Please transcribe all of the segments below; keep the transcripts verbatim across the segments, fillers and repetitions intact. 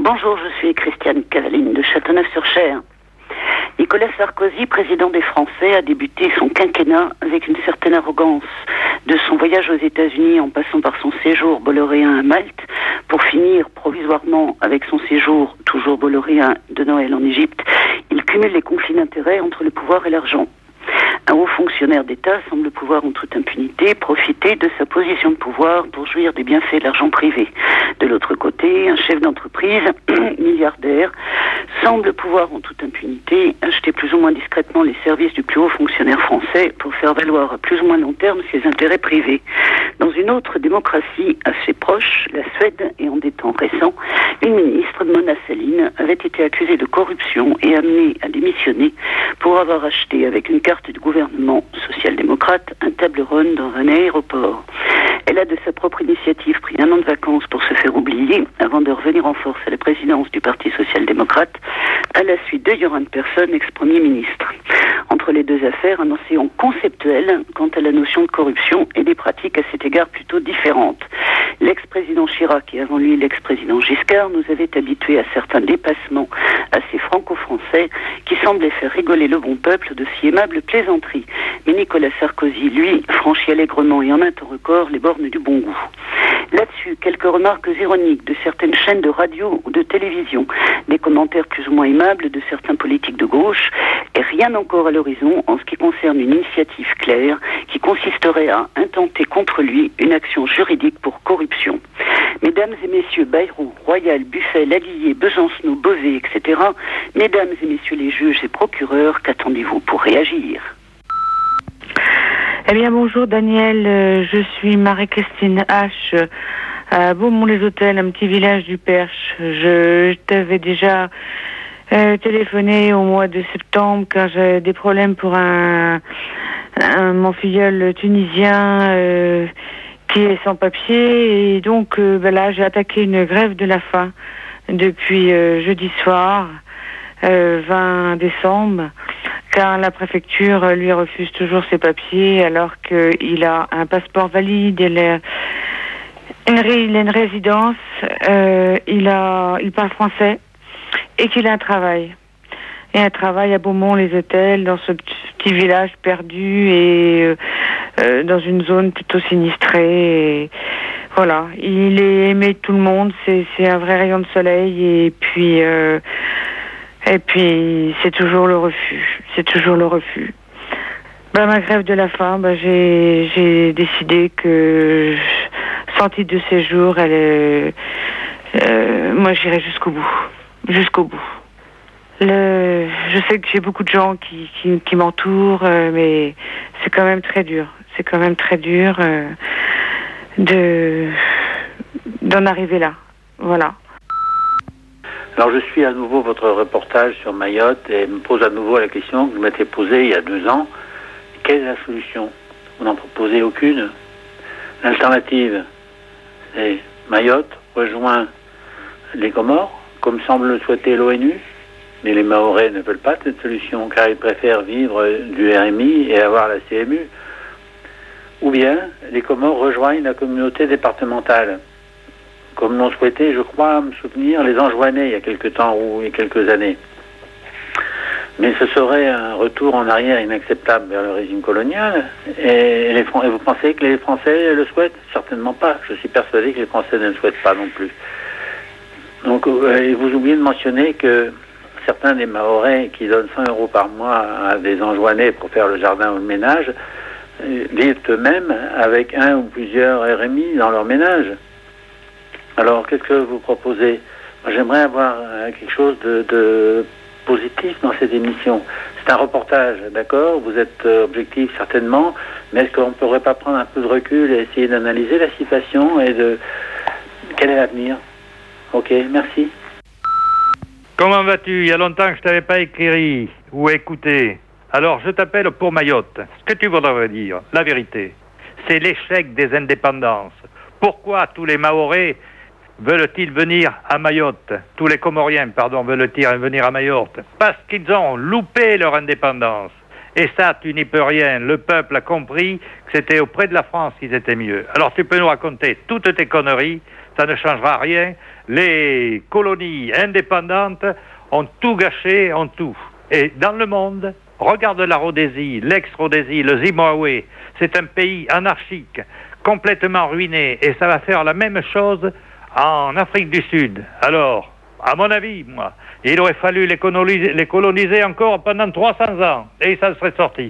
Bonjour, je suis Christiane Cavaline de Châteauneuf-sur-Cher. Nicolas Sarkozy, président des Français, a débuté son quinquennat avec une certaine arrogance. De son voyage aux États-Unis en passant par son séjour bolloréen à Malte, pour finir provisoirement avec son séjour toujours bolloréen de Noël en Égypte, il cumule les conflits d'intérêts entre le pouvoir et l'argent. Un haut fonctionnaire d'État semble pouvoir en toute impunité profiter de sa position de pouvoir pour jouir des bienfaits de l'argent privé. De l'autre côté, un chef d'entreprise, milliardaire, semble pouvoir en toute impunité acheter plus ou moins discrètement les services du plus haut fonctionnaire français pour faire valoir à plus ou moins long terme ses intérêts privés. Dans une autre démocratie assez proche, la Suède, et en des temps récents, une ministre, Mona Sahlin, avait été accusée de corruption et amenée à démissionner pour avoir acheté avec une carte du gouvernement social-démocrate un table ronde dans un aéroport. Elle a de sa propre initiative pris un an de vacances pour se faire oublier avant de revenir en force à la présidence du Parti social-démocrate à la suite de Göran Persson, ex-premier ministre. Entre les deux affaires, un océan conceptuel quant à la notion de corruption et des pratiques à cet égard plutôt différentes. L'ex-président Chirac et avant lui l'ex-président Giscard nous avaient habitués à certains dépassements assez franco-français qui semblaient faire rigoler le bon peuple de si aimables plaisanteries. Mais Nicolas Sarkozy, lui, franchit allègrement et en un temps record les bornes du bon goût. Là-dessus, quelques remarques ironiques de certaines chaînes de radio ou de télévision, des commentaires plus ou moins aimables de certains politiques de gauche, et rien encore à l'horizon en ce qui concerne une initiative claire qui consisterait à intenter contre lui une action juridique pour corruption. Mesdames et messieurs Bayrou, Royal, Buffet, Laguillet, Besancenot, Beauvais, et cetera, mesdames et messieurs les juges et procureurs, qu'attendez-vous pour réagir ? Eh bien, bonjour Daniel, euh, je suis Marie-Christine H. à Beaumont-les-Hôtels, un petit village du Perche. Je, je t'avais déjà euh, téléphoné au mois de septembre car j'ai des problèmes pour un, un mon filleul tunisien euh, qui est sans papier et donc euh, ben là j'ai attaqué une grève de la faim depuis euh, jeudi soir, euh, vingt décembre. Car la préfecture lui refuse toujours ses papiers alors qu'il a un passeport valide, il a une, il a une résidence, euh, il, a, il parle français et qu'il a un travail. Et un travail à Beaumont-les-Hôtels, dans ce petit village perdu et euh, dans une zone plutôt sinistrée. Et voilà, il est aimé de tout le monde, c'est, c'est un vrai rayon de soleil et puis... Euh, Et puis, c'est toujours le refus. C'est toujours le refus. Ben, ma grève de la faim, ben, j'ai, j'ai décidé que, sans titre de séjour, elle, euh, euh, moi, j'irai jusqu'au bout. Jusqu'au bout. Le, je sais que j'ai beaucoup de gens qui, qui, qui m'entourent, euh, mais c'est quand même très dur. C'est quand même très dur euh, de, d'en arriver là. Voilà. Alors je suis à nouveau votre reportage sur Mayotte et me pose à nouveau la question que vous m'étiez posée il y a deux ans. Quelle est la solution ? Vous n'en proposez aucune. L'alternative, c'est Mayotte rejoint les Comores, comme semble le souhaiter l'ONU, mais les Mahorais ne veulent pas cette solution car ils préfèrent vivre du R M I et avoir la C M U. Ou bien les Comores rejoignent la communauté départementale. Comme l'ont souhaité, je crois me souvenir, les Anjouanais il y a quelques temps ou il y a quelques années. Mais ce serait un retour en arrière inacceptable vers le régime colonial. Et, les, et vous pensez que les Français le souhaitent ? Certainement pas. Je suis persuadé que les Français ne le souhaitent pas non plus. Donc, euh, vous oubliez de mentionner que certains des Mahorais qui donnent cent euros par mois à des Anjouanais pour faire le jardin ou le ménage euh, vivent eux-mêmes avec un ou plusieurs R M I dans leur ménage. Alors, qu'est-ce que vous proposez ? Moi, j'aimerais avoir euh, quelque chose de, de positif dans cette émission. C'est un reportage, d'accord ? Vous êtes euh, objectif certainement, mais est-ce qu'on ne pourrait pas prendre un peu de recul et essayer d'analyser la situation et de... Quel est l'avenir ? Ok, merci. Comment vas-tu ? Il y a longtemps que je ne t'avais pas écrit ou écouté. Alors, je t'appelle pour Mayotte. Ce que tu voudrais dire, la vérité, c'est l'échec des indépendances. Pourquoi tous les Mahorais veulent-ils venir à Mayotte ? Tous les Comoriens, pardon, veulent-ils venir à Mayotte ? Parce qu'ils ont loupé leur indépendance. Et ça, tu n'y peux rien. Le peuple a compris que c'était auprès de la France qu'ils étaient mieux. Alors tu peux nous raconter toutes tes conneries, ça ne changera rien. Les colonies indépendantes ont tout gâché, ont tout. Et dans le monde, regarde la Rhodésie, l'ex-Rhodésie, le Zimbabwe, c'est un pays anarchique, complètement ruiné, et ça va faire la même chose en Afrique du Sud. Alors, à mon avis, moi, il aurait fallu les coloniser, les coloniser encore pendant trois cents ans, et ça serait sorti.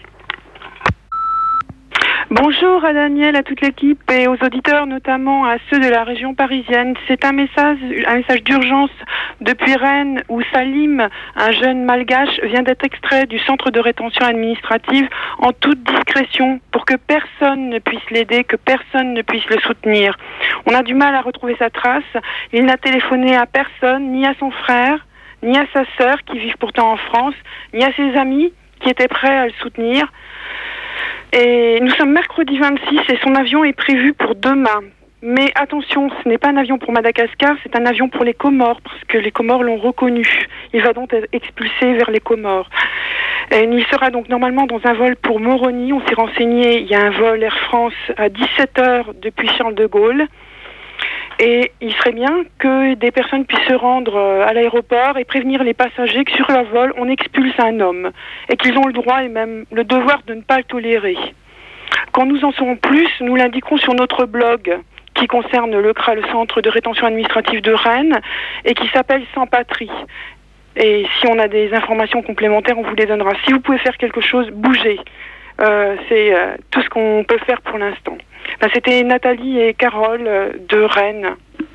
Bonjour à Daniel, à toute l'équipe et aux auditeurs, notamment à ceux de la région parisienne. C'est un message, un message d'urgence depuis Rennes où Salim, un jeune malgache, vient d'être extrait du centre de rétention administrative en toute discrétion pour que personne ne puisse l'aider, que personne ne puisse le soutenir. On a du mal à retrouver sa trace. Il n'a téléphoné à personne, ni à son frère, ni à sa sœur qui vivent pourtant en France, ni à ses amis qui étaient prêts à le soutenir. Et nous sommes mercredi vingt-six et son avion est prévu pour demain. Mais attention, ce n'est pas un avion pour Madagascar, c'est un avion pour les Comores, parce que les Comores l'ont reconnu. Il va donc être expulsé vers les Comores. Et il sera donc normalement dans un vol pour Moroni. On s'est renseigné, il y a un vol Air France à dix-sept heures depuis Charles de Gaulle. Et il serait bien que des personnes puissent se rendre à l'aéroport et prévenir les passagers que sur leur vol, on expulse un homme et qu'ils ont le droit et même le devoir de ne pas le tolérer. Quand nous en saurons plus, nous l'indiquerons sur notre blog qui concerne le C R A, le Centre de rétention administrative de Rennes, et qui s'appelle Sans Patrie. Et si on a des informations complémentaires, on vous les donnera. Si vous pouvez faire quelque chose, bougez. Euh, c'est euh, tout ce qu'on peut faire pour l'instant. Ben, c'était Nathalie et Carole euh, de Rennes.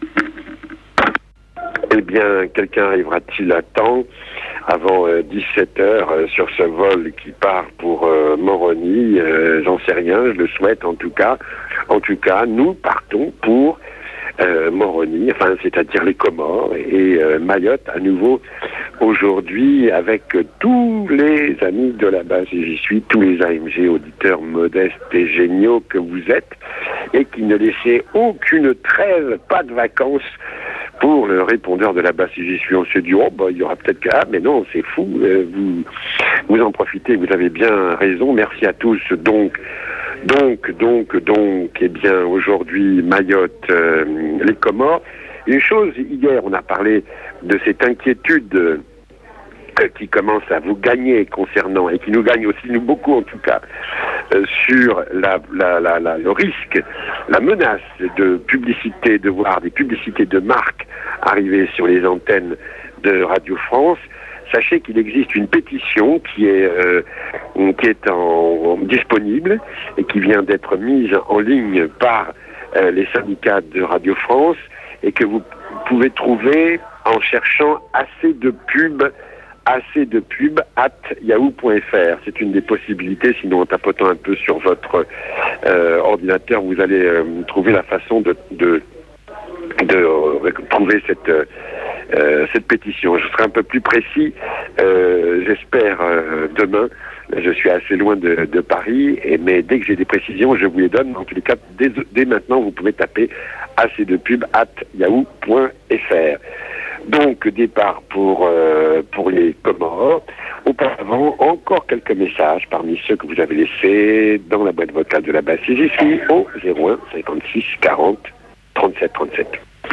Eh bien, quelqu'un arrivera-t-il à temps avant euh, dix-sept heures euh, sur ce vol qui part pour euh, Moroni? euh, J'en sais rien, je le souhaite en tout cas. En tout cas, nous partons pour euh, Moroni, enfin, c'est-à-dire les Comores et euh, Mayotte à nouveau aujourd'hui avec euh, tous les amis de la base et j'y suis, tous les A M G auditeurs modestes et géniaux que vous êtes et qui ne laissaient aucune trêve, pas de vacances pour le répondeur de la base et j'y suis. On se dit, oh, bah, il y aura peut-être que, ah, mais non, c'est fou, euh, vous, vous en profitez, vous avez bien raison, merci à tous. Donc, Donc, donc, donc, eh bien, aujourd'hui, Mayotte, euh, les Comores. Une chose, hier, on a parlé de cette inquiétude euh, qui commence à vous gagner concernant, et qui nous gagne aussi, nous beaucoup en tout cas, euh, sur la, la, la, la, le risque, la menace de publicité, de voir des publicités de marques arriver sur les antennes de Radio France. Sachez qu'il existe une pétition qui est, euh, qui est en, en, disponible et qui vient d'être mise en ligne par euh, les syndicats de Radio France et que vous pouvez trouver en cherchant assez de pubs, assez de pubs at yahoo point f r. C'est une des possibilités, sinon en tapotant un peu sur votre euh, ordinateur, vous allez euh, trouver la façon de, de, de euh, trouver cette... Euh, Euh, cette pétition. Je serai un peu plus précis, euh, j'espère, euh, demain. Je suis assez loin de, de Paris, et, mais dès que j'ai des précisions, je vous les donne. En tous les cas, dès, dès maintenant, vous pouvez taper assez de pub at yahoo point f r. Donc, départ pour, euh, pour les Comores. Auparavant, encore quelques messages parmi ceux que vous avez laissés dans la boîte vocale de la base. Si j'y suis au zéro un cinquante-six quarante trente-sept trente-sept.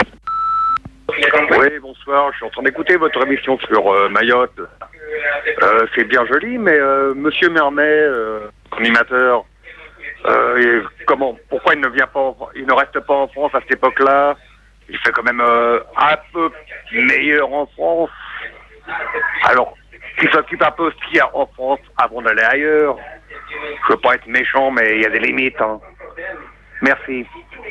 Oui, bonsoir, je suis en train d'écouter votre émission sur euh, Mayotte. Euh, c'est bien joli, mais euh, Monsieur Mermet, euh, animateur, euh, comment, pourquoi il ne vient pas, en, il ne reste pas en France à cette époque-là? Il fait quand même euh, un peu meilleur en France. Alors, qu'il s'occupe un peu de ce qu'il y a en France avant d'aller ailleurs. Je veux pas être méchant, mais il y a des limites. Hein. Merci.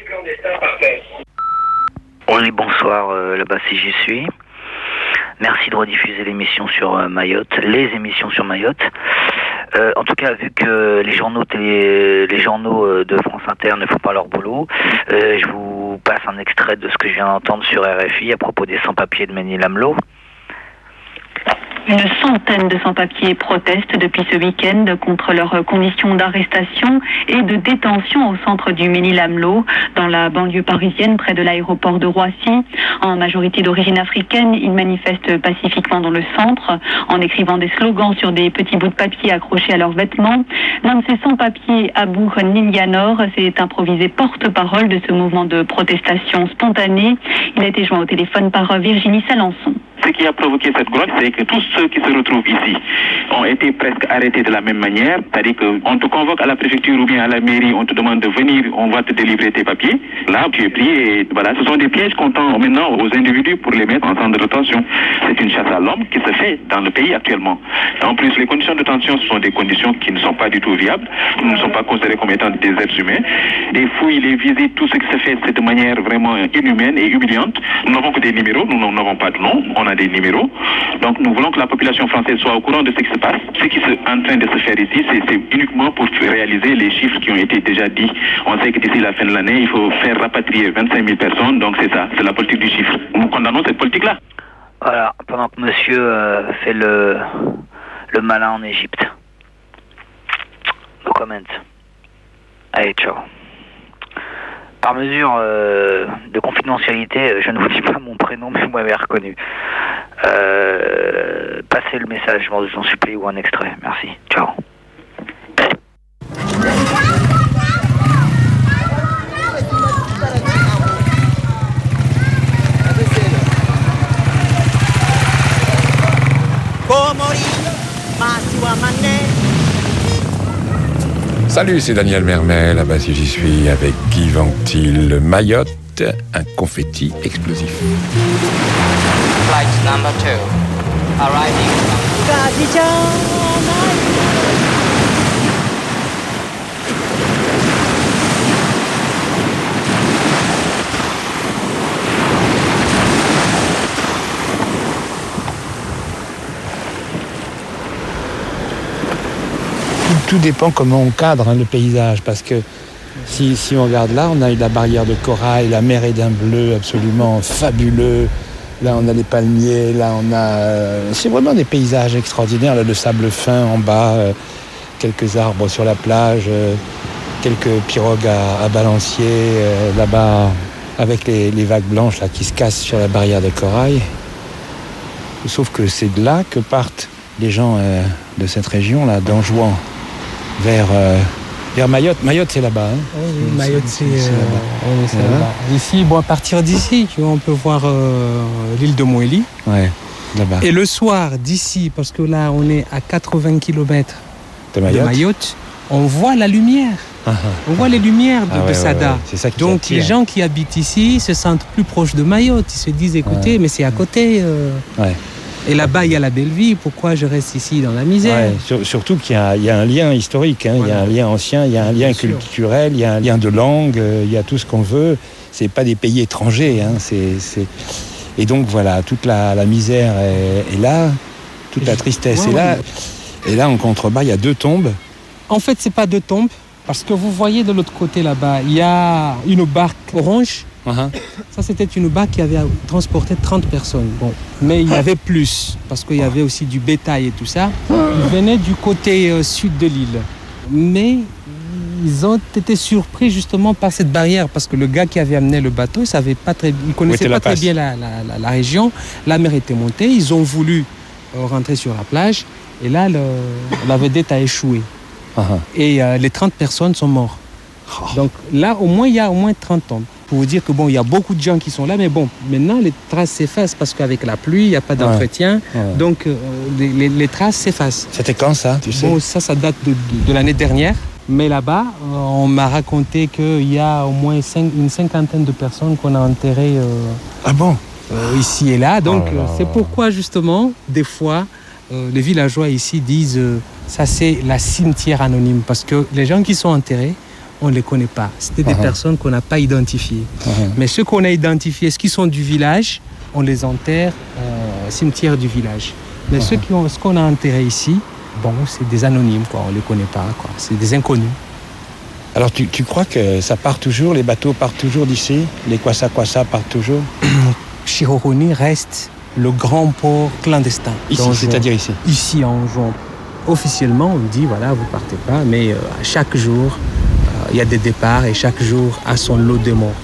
Oui, bonsoir, euh, là-bas si j'y suis. Merci de rediffuser l'émission sur euh, Mayotte, les émissions sur Mayotte. Euh, en tout cas, vu que les journaux télé, les journaux euh, de France Inter ne font pas leur boulot, euh, je vous passe un extrait de ce que je viens d'entendre sur R F I à propos des sans-papiers de Ménil-Amelot. Une centaine de sans-papiers protestent depuis ce week-end contre leurs conditions d'arrestation et de détention au centre du Ménil-Amelot, dans la banlieue parisienne, près de l'aéroport de Roissy. En majorité d'origine africaine, ils manifestent pacifiquement dans le centre, en écrivant des slogans sur des petits bouts de papier accrochés à leurs vêtements. L'un de ces sans-papiers, Abou Nilianor, s'est improvisé porte-parole de ce mouvement de protestation spontanée. Il a été joint au téléphone par Virginie Salançon. Ce qui a provoqué cette grogne, c'est que tous ceux qui se retrouvent ici ont été presque arrêtés de la même manière, c'est-à-dire qu'on te convoque à la préfecture ou bien à la mairie, on te demande de venir, on va te délivrer tes papiers. Là, tu es pris et voilà, ce sont des pièges qu'on tend maintenant aux individus pour les mettre en centre de détention. C'est une chasse à l'homme qui se fait dans le pays actuellement. En plus, les conditions de détention, ce sont des conditions qui ne sont pas du tout viables. Nous ne sommes pas considérés comme étant des êtres humains. Les fouilles, les visites, tout ce qui se fait, c'est de manière vraiment inhumaine et humiliante. Nous n'avons que des numéros, nous n'avons pas de nom, on a des numéros. Donc nous voulons que la population française soit au courant de ce qui se passe. Ce qui est en train de se faire ici, c'est, c'est uniquement pour réaliser les chiffres qui ont été déjà dits. On sait que d'ici la fin de l'année, il faut faire rapatrier vingt-cinq mille personnes. Donc c'est ça, c'est la politique du chiffre. Nous condamnons cette politique-là. Voilà, pendant que monsieur euh, fait le, le malin en Égypte. No comment. Allez, ciao. Par mesure euh, de confidentialité, je ne vous dis pas mon prénom, mais vous m'avez reconnu. Euh, passez le message, je vous en supplie, ou un extrait. Merci. Ciao. Salut, c'est Daniel Mermet, là-bas si j'y suis, avec Guy Ventil. Mayotte, un confetti explosif. Flight number two, arriving from... Tout dépend comment on cadre hein, le paysage, parce que si, si on regarde là, on a la barrière de corail, la mer est d'un bleu absolument fabuleux. Là, on a les palmiers, là, on a... C'est vraiment des paysages extraordinaires, là, le sable fin en bas, euh, quelques arbres sur la plage, euh, quelques pirogues à, à balancier, euh, là-bas, avec les, les vagues blanches là, qui se cassent sur la barrière de corail. Sauf que c'est de là que partent les gens euh, de cette région, là, d'Anjouan, vers, euh, vers Mayotte. Mayotte, c'est là-bas. Hein. Oui, Mayotte, c'est, c'est, c'est euh, là-bas. Oui, c'est là-bas. Là-bas. Ici, bon, à partir d'ici, tu vois, on peut voir euh, l'île de Moélie. Ouais, là-bas. Et le soir, d'ici, parce que là, on est à quatre-vingts kilomètres de Mayotte, de Mayotte on voit la lumière. Uh-huh. On voit les lumières de, ah ouais, de Sada. Ouais, ouais. C'est ça qui Donc, attire. Les gens qui habitent ici se sentent plus proches de Mayotte. Ils se disent, écoutez, ouais. mais c'est à côté. Euh... Ouais. Et là-bas, il y a la belle vie. Pourquoi je reste ici dans la misère? Ouais, sur, surtout qu'il y a, il y a un lien historique, hein, voilà. Il y a un lien ancien, il y a un lien Bien culturel, sûr. Il y a un lien de langue, euh, il y a tout ce qu'on veut. C'est pas des pays étrangers. Hein, c'est, c'est... Et donc voilà, toute la, la misère est, est là, toute la tristesse ouais, est là. Ouais. Et là, en contrebas, il y a deux tombes. En fait, c'est pas deux tombes, parce que vous voyez de l'autre côté là-bas, il y a une barque orange. Uh-huh. Ça, c'était une barque qui avait transporté trente personnes. Bon. Mais il y avait plus, parce qu'il y avait aussi du bétail et tout ça. Ils venaient du côté euh, sud de l'île. Mais ils ont été surpris justement par cette barrière, parce que le gars qui avait amené le bateau, il savait pas très, il connaissait pas très bien la, la, la, la région. La mer était montée, ils ont voulu euh, rentrer sur la plage. Et là, le, la vedette a échoué. Uh-huh. Et euh, les trente personnes sont mortes. Oh. Donc là, au moins, il y a au moins trente tombes. Pour vous dire que bon, il y a beaucoup de gens qui sont là, mais bon, maintenant les traces s'effacent parce qu'avec la pluie, il n'y a pas d'entretien, ouais. Ouais. donc euh, les, les, les traces s'effacent. C'était quand ça, tu sais? Bon, ça, ça date de, de, de l'année dernière. Mais là-bas, euh, on m'a raconté qu'il y a au moins cinq, une cinquantaine de personnes qu'on a enterrées. Euh, ah bon euh, Ici et là. Donc oh là là. C'est pourquoi justement, des fois, euh, les villageois ici disent euh, ça c'est la cimetière anonyme, parce que les gens qui sont enterrés, on ne les connaît pas. C'était des uh-huh. personnes qu'on n'a pas identifiées. Uh-huh. Mais ceux qu'on a identifiés, ceux qui sont du village, on les enterre au cimetière du village. Mais uh-huh. ceux qui ont, ce qu'on a enterré ici, bon, c'est des anonymes, quoi. On ne les connaît pas, quoi. C'est des inconnus. Alors tu, tu crois que ça part toujours, les bateaux partent toujours d'ici? Les Kwassa Kwassa partent toujours? Chiroroni reste le grand port clandestin. Ici, c'est-à-dire ici Ici, en juin. Officiellement, on dit, voilà, vous partez pas, mais euh, chaque jour, il euh, y a des départs et chaque jour a son lot de morts.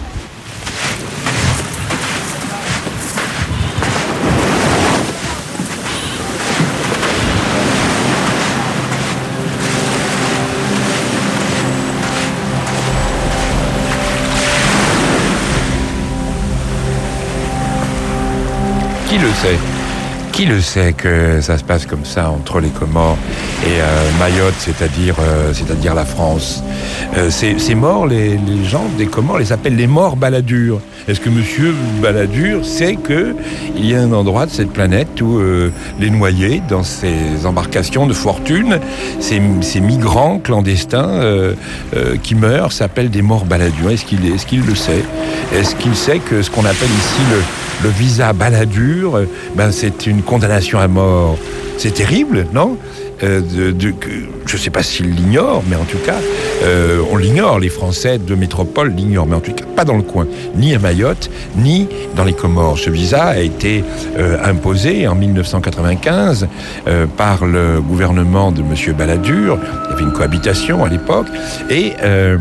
Qui le sait ? Qui le sait que ça se passe comme ça entre les Comores et euh, Mayotte, c'est-à-dire, euh, c'est-à-dire la France. euh, ces, ces morts, les, les gens des Comores les appellent les morts baladures. Est-ce que monsieur Balladur sait qu'il y a un endroit de cette planète où euh, les noyés, dans ces embarcations de fortune, ces, ces migrants clandestins euh, euh, qui meurent, s'appellent des morts baladures? Est-ce qu'il, est-ce qu'il le sait? Est-ce qu'il sait que ce qu'on appelle ici le, le visa Balladur, ben c'est une condamnation à mort? C'est terrible, non? Euh, de, de, que, je ne sais pas s'ils l'ignorent, mais en tout cas, euh, on l'ignore, les Français de métropole l'ignorent, mais en tout cas pas dans le coin, ni à Mayotte, ni dans les Comores. Ce visa a été euh, imposé en dix-neuf cent quatre-vingt-quinze euh, par le gouvernement de M. Balladur. Il y avait une cohabitation à l'époque, et euh,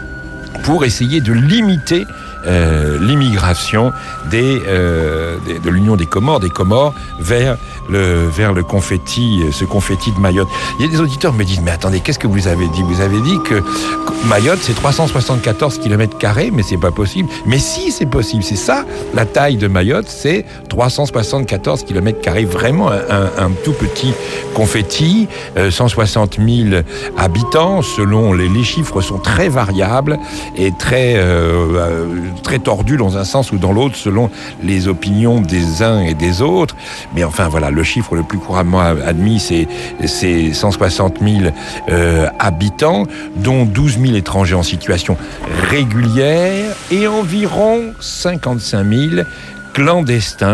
pour essayer de limiter Euh, l'immigration des, euh, des, de l'Union des Comores, des Comores vers le, vers le confetti, ce confetti de Mayotte. Il y a des auditeurs qui me disent, mais attendez, qu'est-ce que vous avez dit? Vous avez dit que Mayotte, c'est trois cent soixante-quatorze kilomètres carrés, mais c'est pas possible. Mais si, c'est possible. C'est ça, la taille de Mayotte, c'est trois cent soixante-quatorze kilomètres carrés. Vraiment un, un, un tout petit confetti, euh, cent soixante mille habitants, selon les, les chiffres sont très variables et très, euh, très tordus dans un sens ou dans l'autre, selon les opinions des uns et des autres. Mais enfin, voilà, le chiffre le plus couramment admis, c'est, c'est cent soixante mille euh, habitants, dont douze mille étrangers en situation régulière et environ cinquante-cinq mille clandestins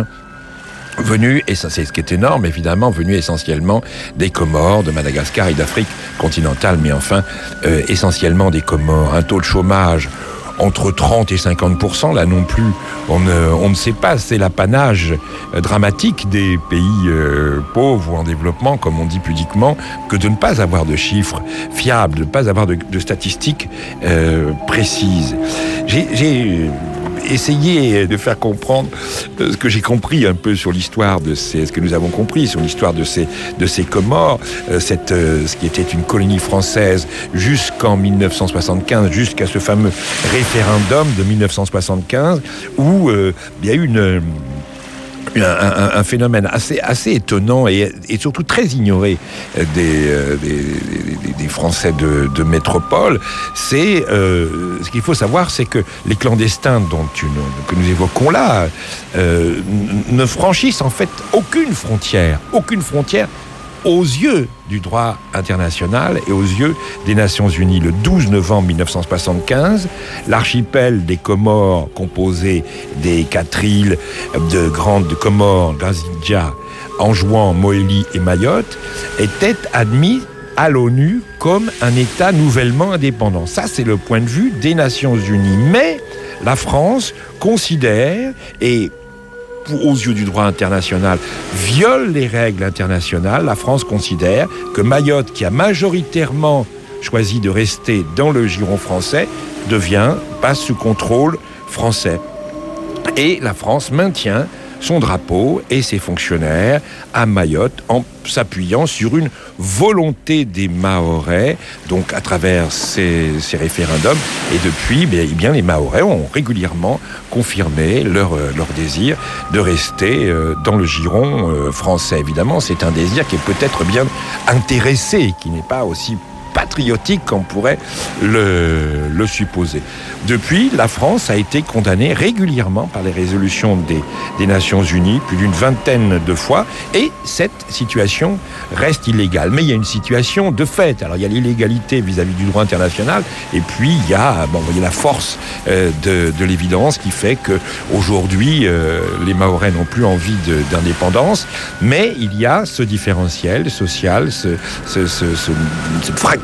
venus, et ça c'est ce qui est énorme évidemment, venus essentiellement des Comores, de Madagascar et d'Afrique continentale, mais enfin euh, essentiellement des Comores. Un taux de chômage entre trente et cinquante pour cent, là non plus, on ne, on ne sait pas, c'est l'apanage euh, dramatique des pays euh, pauvres ou en développement, comme on dit pudiquement, que de ne pas avoir de chiffres fiables, de ne pas avoir de, de statistiques euh, précises. J'ai... j'ai essayer de faire comprendre ce que j'ai compris un peu sur l'histoire de ces, ce que nous avons compris sur l'histoire de ces, de ces Comores, cette, ce qui était une colonie française jusqu'en dix-neuf cent soixante-quinze, jusqu'à ce fameux référendum de dix-neuf cent soixante-quinze, où euh, il y a eu une... Un, un, un phénomène assez, assez étonnant et, et surtout très ignoré des, euh, des, des, des Français de, de métropole. C'est, euh, ce qu'il faut savoir, c'est que les clandestins dont une, que nous évoquons là euh, ne franchissent en fait aucune frontière, aucune frontière aux yeux du droit international et aux yeux des Nations Unies. Le douze novembre dix-neuf cent soixante-quinze, l'archipel des Comores, composé des quatre îles de Grande de Comores, Grazidja, Anjouan, Moélie et Mayotte, était admis à l'ONU comme un État nouvellement indépendant. Ça, c'est le point de vue des Nations Unies. Mais la France considère, et aux yeux du droit international, viole les règles internationales. La France considère que Mayotte, qui a majoritairement choisi de rester dans le giron français, devient, passe sous contrôle français. Et la France maintient son drapeau et ses fonctionnaires à Mayotte en s'appuyant sur une volonté des Mahorais, donc à travers ces, ces référendums. Et depuis, bien, eh bien, les Mahorais ont régulièrement confirmé leur, leur désir de rester euh, dans le giron euh, français. Évidemment, c'est un désir qui est peut-être bien intéressé, qui n'est pas aussi patriotique qu'on pourrait le, le supposer. Depuis, la France a été condamnée régulièrement par les résolutions des, des Nations Unies, plus d'une vingtaine de fois, et cette situation reste illégale. Mais il y a une situation de fait. Alors il y a l'illégalité vis-à-vis du droit international, et puis il y a, bon, il y a la force euh, de, de l'évidence qui fait que aujourd'hui euh, les Mahorais n'ont plus envie de, d'indépendance, mais il y a ce différentiel social, ce, ce, ce, ce, cette fracture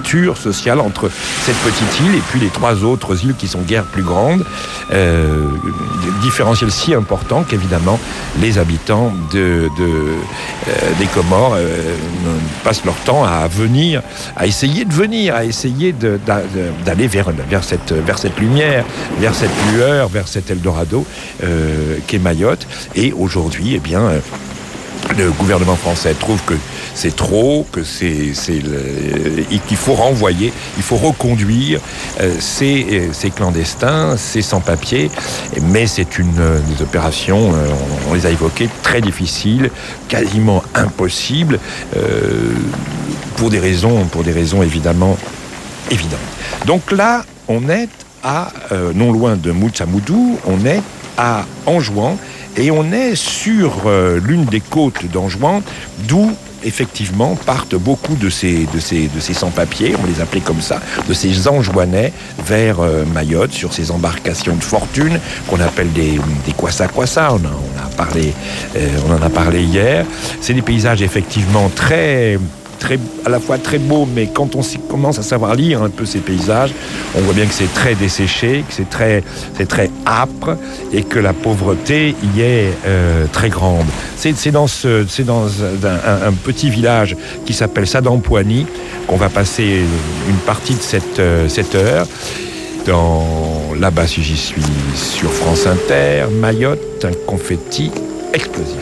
fracture sociale entre cette petite île et puis les trois autres îles qui sont guère plus grandes. Euh, différentiel si important qu'évidemment les habitants de, de, euh, des Comores euh, passent leur temps à venir, à essayer de venir, à essayer de, de, d'aller vers, vers, cette, vers cette lumière, vers cette lueur, vers cet Eldorado euh, qu'est Mayotte. Et aujourd'hui, eh bien, euh, le gouvernement français trouve que c'est trop, que c'est, c'est le, qu'il faut renvoyer, il faut reconduire euh, ces, ces clandestins, ces sans-papiers. Mais c'est une euh, des opérations, euh, on, on les a évoquées, très difficiles, quasiment impossibles, euh, pour des raisons, pour des raisons évidemment évidentes. Donc là, on est à euh, non loin de Moutsamoudou, on est à Anjouan. Et on est sur euh, l'une des côtes d'Anjouan, d'où effectivement partent beaucoup de ces, de ces, de ces sans-papiers, on les appelait comme ça, de ces Anjouanais vers euh, Mayotte, sur ces embarcations de fortune qu'on appelle des, des kwassa-kwassa, on, on, a parlé, euh, on en a parlé hier. C'est des paysages effectivement très... Très, à la fois très beau, mais quand on commence à savoir lire un peu ces paysages, on voit bien que c'est très desséché, que c'est très, c'est très âpre et que la pauvreté y est euh, très grande. C'est, c'est dans, ce, c'est dans un, un petit village qui s'appelle Sadampoani qu'on va passer une partie de cette, euh, cette heure. Dans Là-bas, si j'y suis, sur France Inter, Mayotte, un confetti explosif.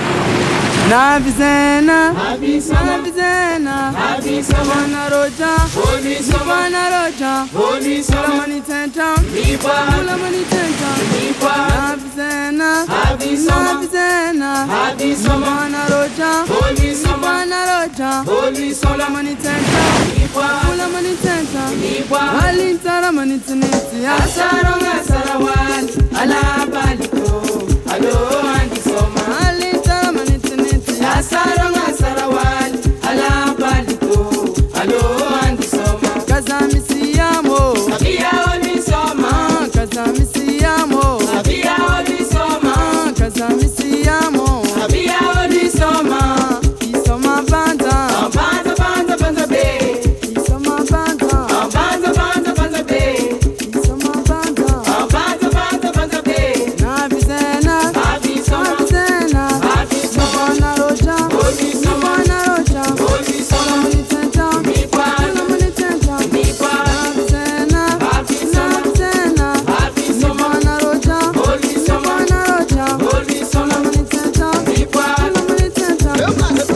Navizena, Navizena, Navizena Roja, Navizena Roja, Ulamani Tenta, Ulamani Tenta, Navizena, Navizena, Navizena Roja, Navizena Roja, Ulamani Tenta, Ulamani Tenta, Alintara Manitiniti, Asaronga Sarawal, Alabaliko, Alo Andisoma, Alintara Manitiniti, Asaronga Sarawal, Alabaliko, Alo Andisoma, Kazamisiamo, Abia Onisoma, Kazamisiamo, Abia Onisoma, Kazamisiamo, Abia Onisoma, Isoma Banda, Banda Banda Banda Bay, Isoma Banda, Banda Banda Banda Bay, Isoma Banda, Banda Banda Banda Bay, Navizena, Navizena, Navizena Roja, Navizena Roja, Navizena Manitenta, Navizena Manitenta, Navizena, Navizena, Navizena Roja, Navizena Roja, Navizena Manitenta, Navizena Manitenta.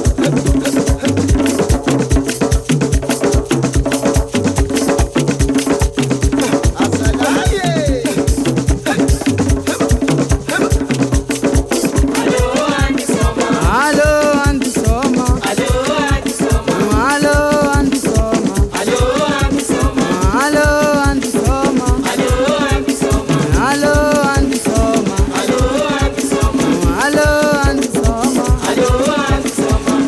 Alo Andisoma, Alo Andisoma, Alo Andisoma, Alo Andisoma, Alo Andisoma, Alo Andisoma, Alo Andisoma, Alo Andisoma, Alo Andisoma, Alo Andisoma.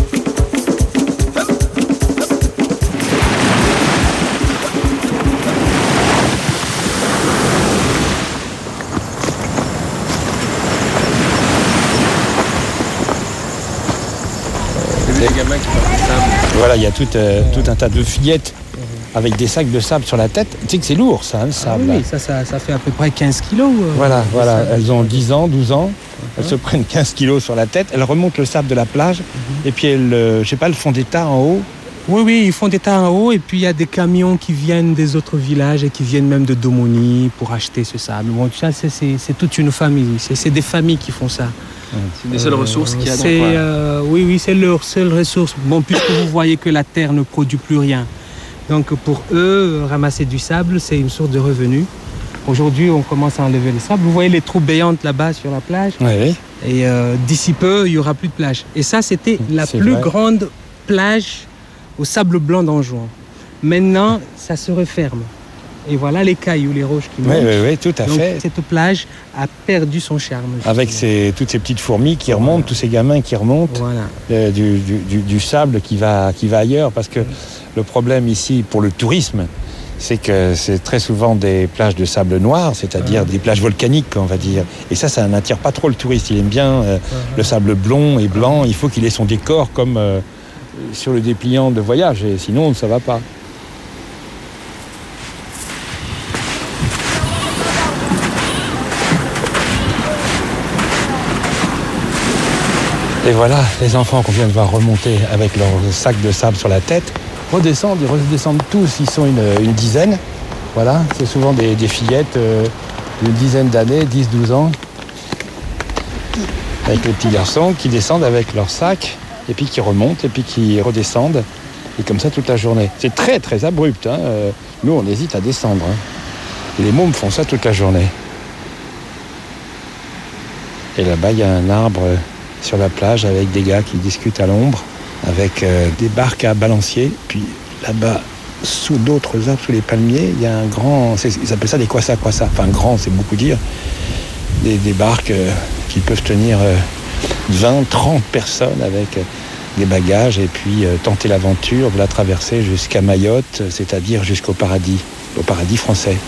Les gamins qui portent du sable. Voilà, il y a tout, euh, tout un tas de fillettes avec des sacs de sable sur la tête. Tu sais que c'est lourd, ça, hein, le Ah sable. oui, ça, ça, ça fait à peu près quinze kilos. euh, Voilà, de voilà. sable. Elles ont dix ans, douze ans. Elles se prennent quinze kilos sur la tête. Elles remontent le sable de la plage. Et puis, elles, euh, je sais pas, elles font des tas en haut. Oui, oui, ils font des tas en haut et puis il y a des camions qui viennent des autres villages et qui viennent même de Domoni pour acheter ce sable. Bon, ça, c'est, c'est, c'est toute une famille. C'est, c'est des familles qui font ça. C'est une des seules ressources qu'il y a dans c'est, le coin. euh, Oui, oui, c'est leur seule ressource. Bon, puisque vous voyez que la terre ne produit plus rien. Donc pour eux, ramasser du sable, c'est une source de revenus. Aujourd'hui, on commence à enlever les sables. Vous voyez les trous béantes là-bas sur la plage. Oui. Et euh, d'ici peu, il n'y aura plus de plage. Et ça, c'était la C'est plus vrai. grande plage au sable blanc d'Anjouan. Maintenant, ça se referme. Et voilà les cailloux, les roches qui Oui, montent. oui, oui, tout à Donc, fait. cette plage a perdu son charme. Avec ces, toutes ces petites fourmis qui remontent, tous ces gamins qui remontent, Voilà. euh, du, du- du- du sable qui va, qui va ailleurs. Parce que le problème ici, pour le tourisme, c'est que c'est très souvent des plages de sable noir, c'est-à-dire des plages volcaniques, on va dire. Et ça, ça n'attire pas trop le touriste. Il aime bien euh, le sable blond et blanc. Il faut qu'il ait son décor comme euh, sur le dépliant de voyage, et sinon, ça va pas. Et voilà, les enfants qu'on vient de voir remonter avec leur sac de sable sur la tête, redescendent, ils redescendent tous, ils sont une, une dizaine. Voilà, c'est souvent des, des fillettes euh, d'une dizaine d'années, dix douze ans, avec les petits garçons qui descendent avec leur sac, et puis qui remontent, et puis qui redescendent, et comme ça toute la journée. C'est très très abrupt, hein. Euh, nous on hésite à descendre. Hein. Et les mômes font ça toute la journée. Et là-bas, il y a un arbre sur la plage avec des gars qui discutent à l'ombre, avec euh, des barques à balancier. Puis là-bas, sous d'autres arbres, sous les palmiers, il y a un grand... Ils appellent ça des kwassa-kwassa. Enfin, grand, c'est beaucoup dire. Des, des barques euh, qui peuvent tenir euh, vingt, trente personnes avec... Euh, des bagages et puis euh, tenter l'aventure de la traverser jusqu'à Mayotte, c'est-à-dire jusqu'au paradis, au paradis français.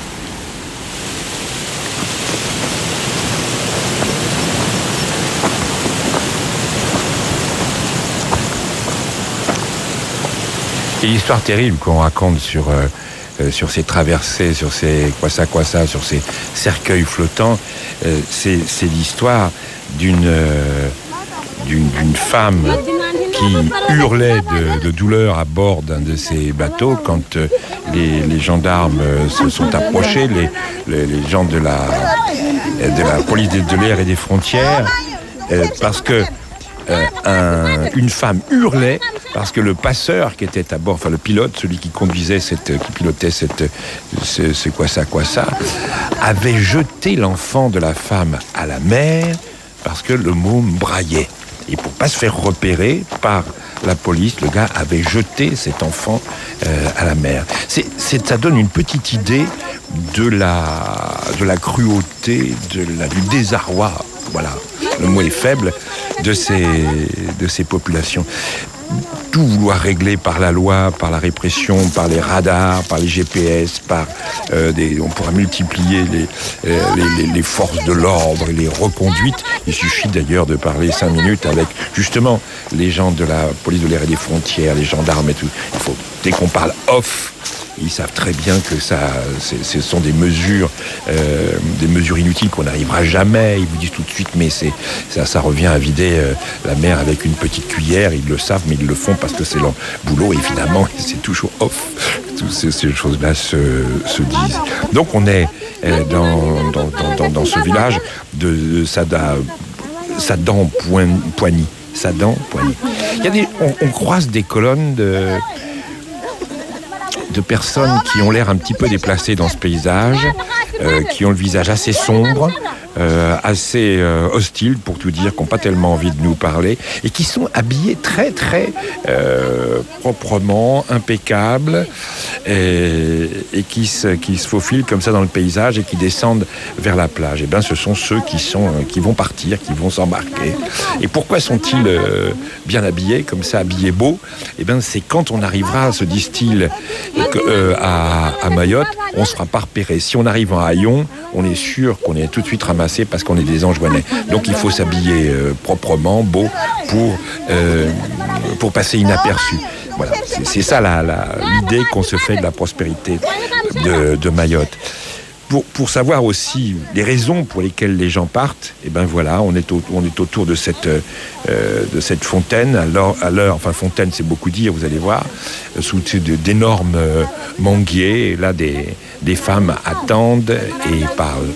Et l'histoire terrible qu'on raconte sur, euh, euh, sur ces traversées, sur ces kwassa-kwassa, sur ces cercueils flottants, euh, c'est, c'est l'histoire d'une, euh, d'une, d'une femme qui hurlait de, de douleur à bord d'un de ces bateaux quand euh, les, les gendarmes euh, se sont approchés, les, les, les gens de la, de la police de, de l'air et des frontières, euh, parce que euh, un, une femme hurlait parce que le passeur qui était à bord, enfin le pilote, celui qui conduisait cette, qui pilotait cette, ce, ce kwassa kwassa, avait jeté l'enfant de la femme à la mer parce que le môme braillait. Et pour pas se faire repérer par la police, le gars avait jeté cet enfant euh, à la mer. C'est, c'est, ça donne une petite idée de la, de la cruauté, de la, du désarroi, voilà, le mot est faible, de ces, de ces populations. Tout vouloir régler par la loi, par la répression, par les radars, par les G P S, par euh, des, on pourra multiplier les, euh, les, les, les forces de l'ordre et les reconduites. Il suffit d'ailleurs de parler cinq minutes avec justement les gens de la police de l'air et des frontières, les gendarmes et tout. Il faut, dès qu'on parle off, ils savent très bien que ça, c'est, ce sont des mesures, euh, des mesures inutiles qu'on n'arrivera jamais. Ils vous disent tout de suite, mais c'est, ça, ça revient à vider euh, la mer avec une petite cuillère. Ils le savent, mais ils le font parce que c'est leur boulot. Évidemment, c'est toujours off. Toutes ces, ces choses-là se, se disent. Donc, on est euh, dans, dans, dans, dans, dans ce village de, de Sada, Sadan Poigny. Sadan Poigny. Il y a des, on, on croise des colonnes de de personnes qui ont l'air un petit peu déplacées dans ce paysage, euh, qui ont le visage assez sombre, euh, assez euh, hostiles pour tout dire, qui n'ont pas tellement envie de nous parler, et qui sont habillés très très euh, proprement, impeccables, et, et qui, se, qui se faufilent comme ça dans le paysage et qui descendent vers la plage. Et bien ce sont ceux qui, sont, qui vont partir, qui vont s'embarquer. Et pourquoi sont-ils euh, bien habillés, comme ça, habillés beaux? Et bien c'est quand on arrivera, se disent-ils, que, euh, à, à Mayotte, on ne sera pas repéré. Si on arrive en haillons, on est sûr qu'on est tout de suite ramassé parce qu'on est des Anjouanais. Donc il faut s'habiller euh, proprement, beau, pour, euh, pour passer inaperçu. Voilà, c'est, c'est ça la, la, l'idée qu'on se fait de la prospérité de, de Mayotte. Pour, pour savoir aussi les raisons pour lesquelles les gens partent, et ben voilà, on est, au, on est autour de cette, euh, de cette fontaine. Alors, à l'heure, enfin fontaine, c'est beaucoup dire, vous allez voir, sous de, d'énormes euh, manguiers. Et là, des, des femmes attendent et parlent.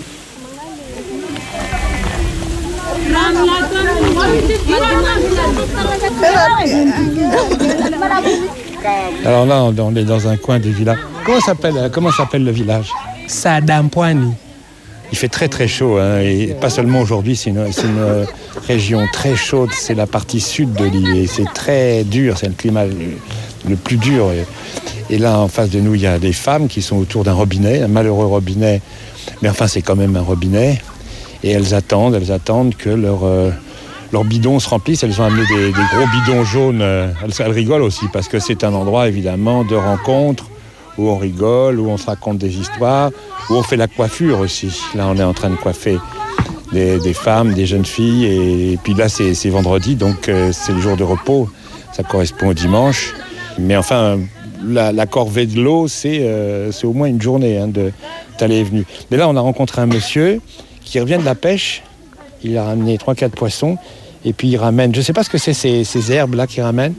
Alors là, on est dans un coin du village. Comment s'appelle, comment s'appelle le village? Sadan Poigny. Il fait très très chaud, hein, et pas seulement aujourd'hui, c'est une, c'est une région très chaude, c'est la partie sud de l'île, et c'est très dur, c'est le climat le, le plus dur. Et, et là, en face de nous, il y a des femmes qui sont autour d'un robinet, un malheureux robinet, mais enfin c'est quand même un robinet, et elles attendent, elles attendent que leur, euh, leur bidon se remplisse. Elles ont amené des, des gros bidons jaunes, elles, elles rigolent aussi, parce que c'est un endroit évidemment de rencontre, où on rigole, où on se raconte des histoires, où on fait la coiffure aussi. Là, on est en train de coiffer des, des femmes, des jeunes filles, et, et puis là, c'est, c'est vendredi, donc euh, c'est le jour de repos, ça correspond au dimanche. Mais enfin, la, la corvée de l'eau, c'est, euh, c'est au moins une journée hein, de, d'aller et venue. Mais là, on a rencontré un monsieur qui revient de la pêche, il a ramené trois quatre poissons, Et puis ils ramènent, je ne sais pas ce que c'est ces, ces herbes-là qu'ils ramènent.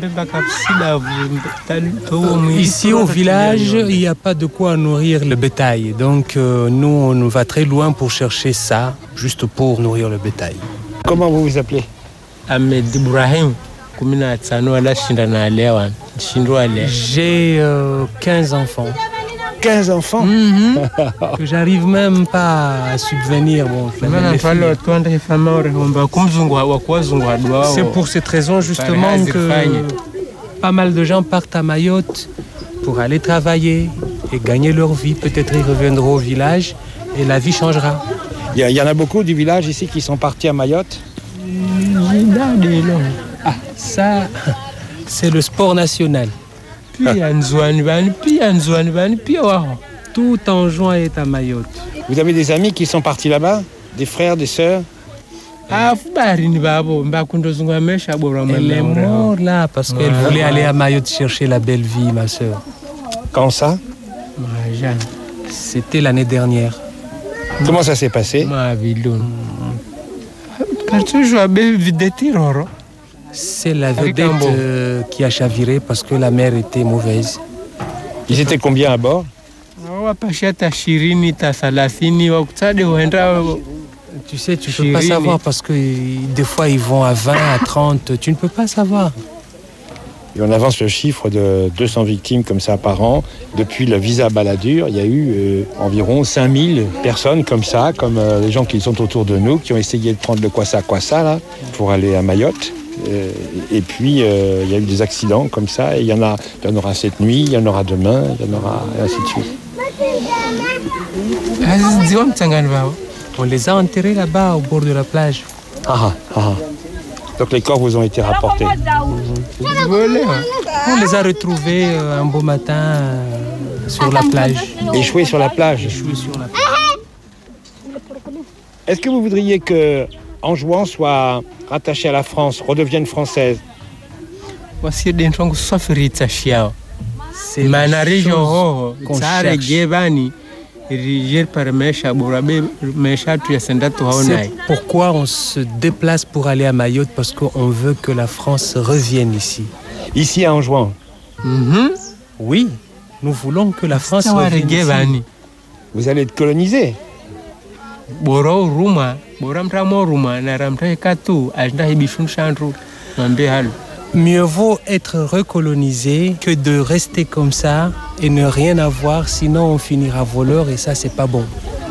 Ici au village, il n'y a pas de quoi nourrir le bétail. Donc euh, nous, on va très loin pour chercher ça, juste pour nourrir le bétail. Comment vous vous appelez? Ahmed Ibrahim. J'ai euh, quinze enfants. quinze enfants mm-hmm. Que j'arrive même pas à subvenir. Bon, c'est pour cette raison justement que pas mal de gens partent à Mayotte pour aller travailler et gagner leur vie. Peut-être ils reviendront au village et la vie changera. Il y, y en a beaucoup du village ici qui sont partis à Mayotte. Ah, ça, c'est le sport national. Tout en juin est à Mayotte. Vous avez des amis qui sont partis là-bas? Des frères, des sœurs? Elle est morte là parce qu'elle voulait aller à Mayotte chercher la belle vie, ma sœur. Quand ça? C'était l'année dernière. Comment ça s'est passé? C'est la vedette euh, qui a chaviré parce que la mer était mauvaise. Ils étaient combien à bord? Tu sais, tu ne peux pas savoir parce que des fois ils vont à vingt, à trente, tu ne peux pas savoir. Et on avance le chiffre de deux cents victimes comme ça par an. Depuis le visa Balladur, il y a eu euh, environ cinq mille personnes comme ça, comme euh, les gens qui sont autour de nous, qui ont essayé de prendre le Kwassa Kwassa là, pour aller à Mayotte. Euh, et puis, euh, il y a eu des accidents comme ça. Et il y en a, il y en aura cette nuit, il y en aura demain, il y en aura et ainsi de suite. On les a enterrés là-bas au bord de la plage. Ah, ah. Donc les corps vous ont été rapportés. Mmh. On les a retrouvés euh, un beau matin euh, sur la plage. Échoués sur la plage. Échoués sur la plage. Est-ce que vous voudriez que Anjouan soit rattaché à la France, redevienne française? C'est des choses qu'on cherche. C'est pourquoi on se déplace pour aller à Mayotte, parce qu'on veut que la France revienne ici. Ici à Anjouan? Mm-hmm. Oui, nous voulons que la France revienne ici. Vous allez être colonisé? Mieux vaut être recolonisé que de rester comme ça et ne rien avoir, sinon on finira voleur et ça c'est pas bon.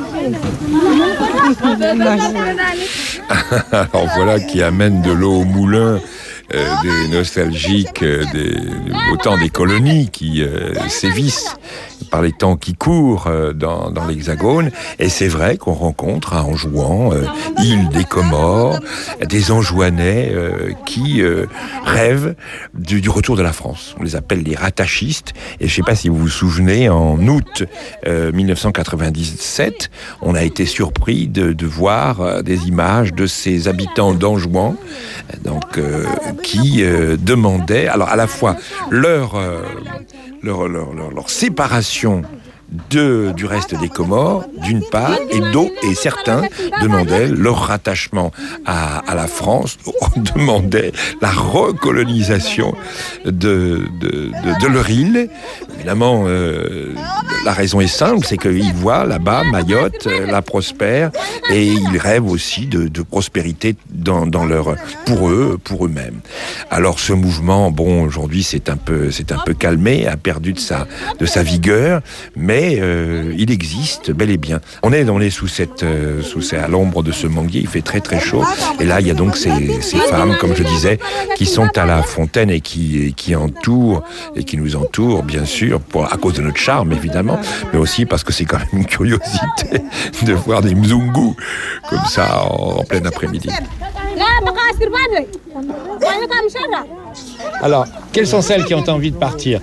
Alors voilà qui amène de l'eau au moulin, euh, des nostalgiques, euh, des, autant des colonies qui euh, sévissent par les temps qui courent euh, dans, dans l'Hexagone. Et c'est vrai qu'on rencontre à Anjouan, euh, île des Comores, des Anjouanais euh, qui euh, rêvent du, du retour de la France. On les appelle les rattachistes. Et je ne sais pas si vous vous souvenez, en août euh, mille neuf cent quatre-vingt-dix-sept, on a été surpris de, de voir euh, des images de ces habitants d'Anjouan, donc euh, qui euh, demandaient, alors à la fois leur euh, leur, leur, leur, leur séparation de, du reste des Comores, d'une part, et d'autres, et certains demandaient leur rattachement à, à la France, demandaient la recolonisation de, de, de, de leur île. Évidemment, euh, la raison est simple, c'est qu'ils voient là-bas Mayotte, la prospère, et ils rêvent aussi de, de prospérité dans, dans leur, pour eux, pour eux-mêmes. Alors ce mouvement, bon, aujourd'hui c'est un peu, c'est un peu calmé, a perdu de sa, de sa vigueur, mais Euh, il existe bel et bien. On est, on est sous cette, euh, sous cette, à l'ombre de ce manguier, il fait très très chaud. Et là, il y a donc ces, ces femmes, comme je disais, qui sont à la fontaine et qui, et qui entourent, et qui nous entourent, bien sûr, pour, à cause de notre charme, évidemment, mais aussi parce que c'est quand même une curiosité de voir des mzungus comme ça en, en plein après-midi. Alors, quelles sont celles qui ont envie de partir?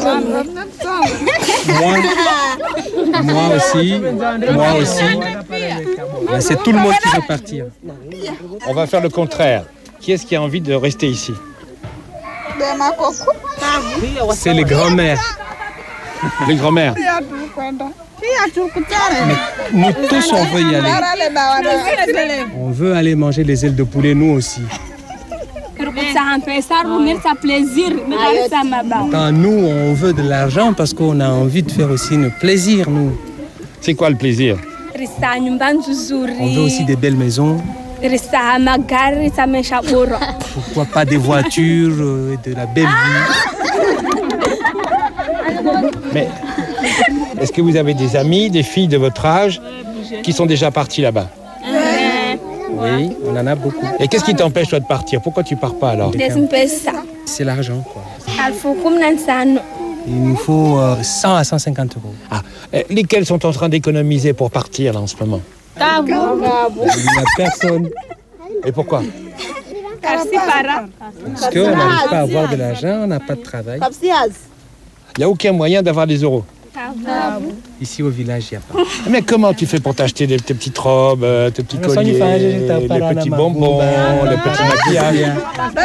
Moi, moi aussi, moi aussi. Ben, c'est tout le monde qui veut partir. On va faire le contraire. Qui est-ce qui a envie de rester ici? C'est les grands-mères. Les grands-mères. Nous tous, on veut y aller. On veut aller manger les ailes de poulet, nous aussi. Quand nous, on veut de l'argent parce qu'on a envie de faire aussi un plaisir, nous. C'est quoi le plaisir? On veut aussi des belles maisons. Pourquoi pas des voitures et de la belle vie? Mais est-ce que vous avez des amis, des filles de votre âge qui sont déjà partis là-bas? Oui, on en a beaucoup. Et qu'est-ce qui t'empêche toi de partir? Pourquoi tu pars pas alors? C'est l'argent, quoi. Il nous faut euh, cent à cent cinquante euros. Ah, lesquels sont en train d'économiser pour partir là en ce moment? Il n'y a personne. Et pourquoi? Parce qu'on n'arrive pas à avoir de l'argent, on n'a pas de travail. Il n'y a aucun moyen d'avoir des euros. Ici au village, il n'y a pas. Mais comment tu fais pour t'acheter des, tes petites robes, euh, tes petits colliers, les petits bonbons, les petits maquillages?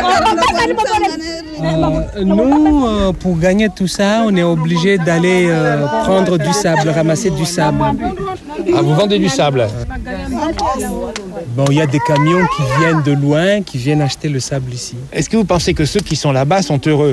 euh, Nous, euh, pour gagner tout ça, on est obligé d'aller euh, prendre du sable, ramasser du sable. Ah, vous vendez du sable? Bon, il y a des camions qui viennent de loin, qui viennent acheter le sable ici. Est-ce que vous pensez que ceux qui sont là-bas sont heureux?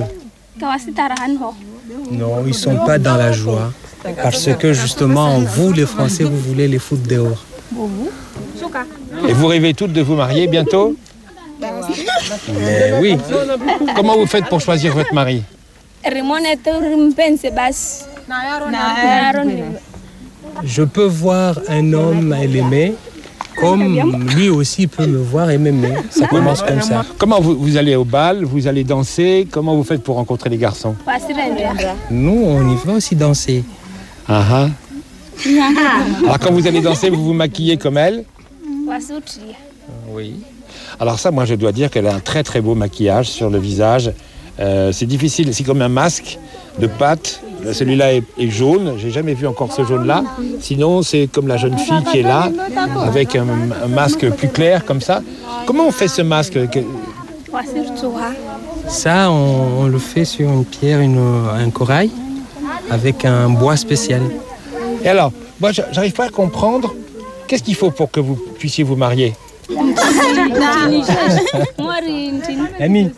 Non, ils ne sont pas dans la joie. Parce que justement, vous, les Français, vous voulez les foutre dehors. Et vous rêvez toutes de vous marier bientôt? Mais oui. Comment vous faites pour choisir votre mari? Je peux voir un homme et l'aimer, comme lui aussi peut me voir et m'aimer. Ça commence comme ça. Comment vous, vous allez au bal, vous allez danser? Comment vous faites pour rencontrer les garçons? Nous, on y va aussi danser. Ah ah. Alors quand vous allez danser, vous vous maquillez comme elle? Oui. Alors ça, moi je dois dire qu'elle a un très très beau maquillage sur le visage. Euh, c'est difficile, c'est comme un masque de pâte. Celui-là est, est jaune, j'ai jamais vu encore ce jaune-là. Sinon, c'est comme la jeune fille qui est là, avec un, un masque plus clair comme ça. Comment on fait ce masque? Ça, on, on le fait sur une pierre, une, un corail, avec un bois spécial. Et alors, moi, j'arrive pas à comprendre. Qu'est-ce qu'il faut pour que vous puissiez vous marier? Ami,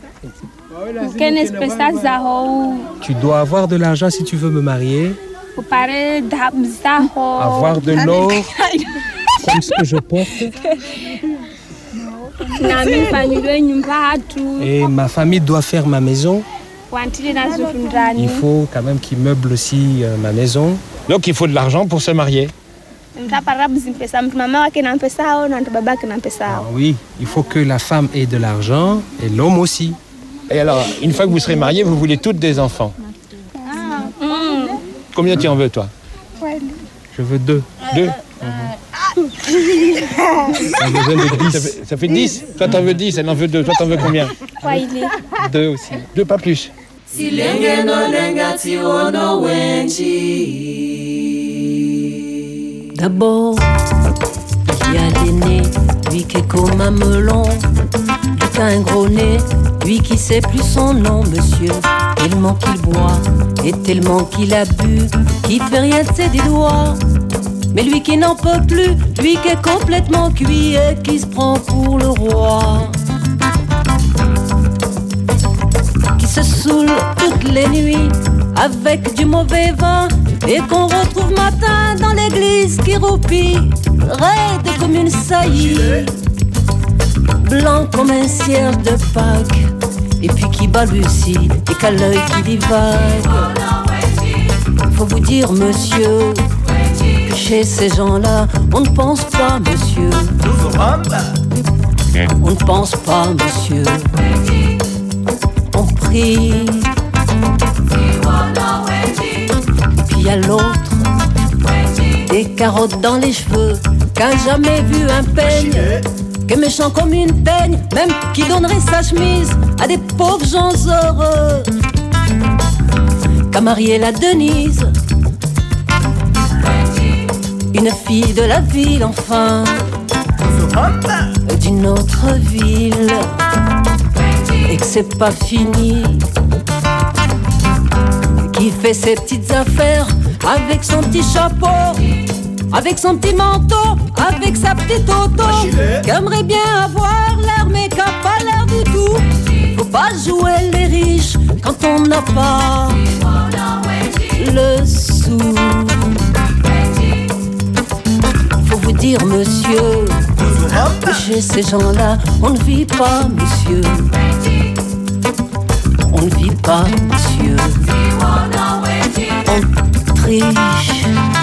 tu dois avoir de l'argent si tu veux me marier. Avoir de l'or, comme ce que je porte. Et ma famille doit faire ma maison. Il faut quand même qu'ils meublent aussi euh, ma maison. Donc il faut de l'argent pour se marier. Ah oui, il faut que la femme ait de l'argent et l'homme aussi. Et alors, une fois que vous serez mariés, vous voulez toutes des enfants. Combien tu en veux, toi? Je veux deux. Deux? J'ai besoin de dix. Ça fait, ça fait dix? Toi, t'en veux dix, elle en veut deux. Toi, t'en veux combien? Deux aussi. Deux, pas plus. D'abord, il y a l'aîné, lui qui est comme un melon. Puis t'as un gros nez, lui qui sait plus son nom, monsieur. Tellement qu'il boit et tellement qu'il a bu, qu'il fait rien de ses dix doigts. Mais lui qui n'en peut plus, lui qui est complètement cuit et qui se prend pour le roi. Qui se saoule toutes les nuits avec du mauvais vin et qu'on retrouve matin dans l'église qui roupille, raide comme une saillie, blanc comme un cierge de Pâques, et puis qui balbutie et qu'a l'œil qui divague. Faut vous dire, monsieur, que chez ces gens-là, on ne pense pas, monsieur. On ne pense pas, monsieur. On prie. Puis il y a l'autre, des carottes dans les cheveux, qu'a jamais vu un peigne, que méchant comme une peigne, même qui donnerait sa chemise à des pauvres gens heureux. Qu'a marié la Denise, une fille de la ville, enfin, d'une autre ville, et que c'est pas fini. qui fait ses petites affaires avec son petit chapeau, avec son petit manteau, avec sa petite auto, qui aimerait bien avoir l'air mais qui a pas l'air du tout. Faut pas jouer les riches quand on n'a pas le sou. Faut vous dire monsieur, chez ces gens-là on ne vit pas monsieur. On ne vit pas monsieur. On triche.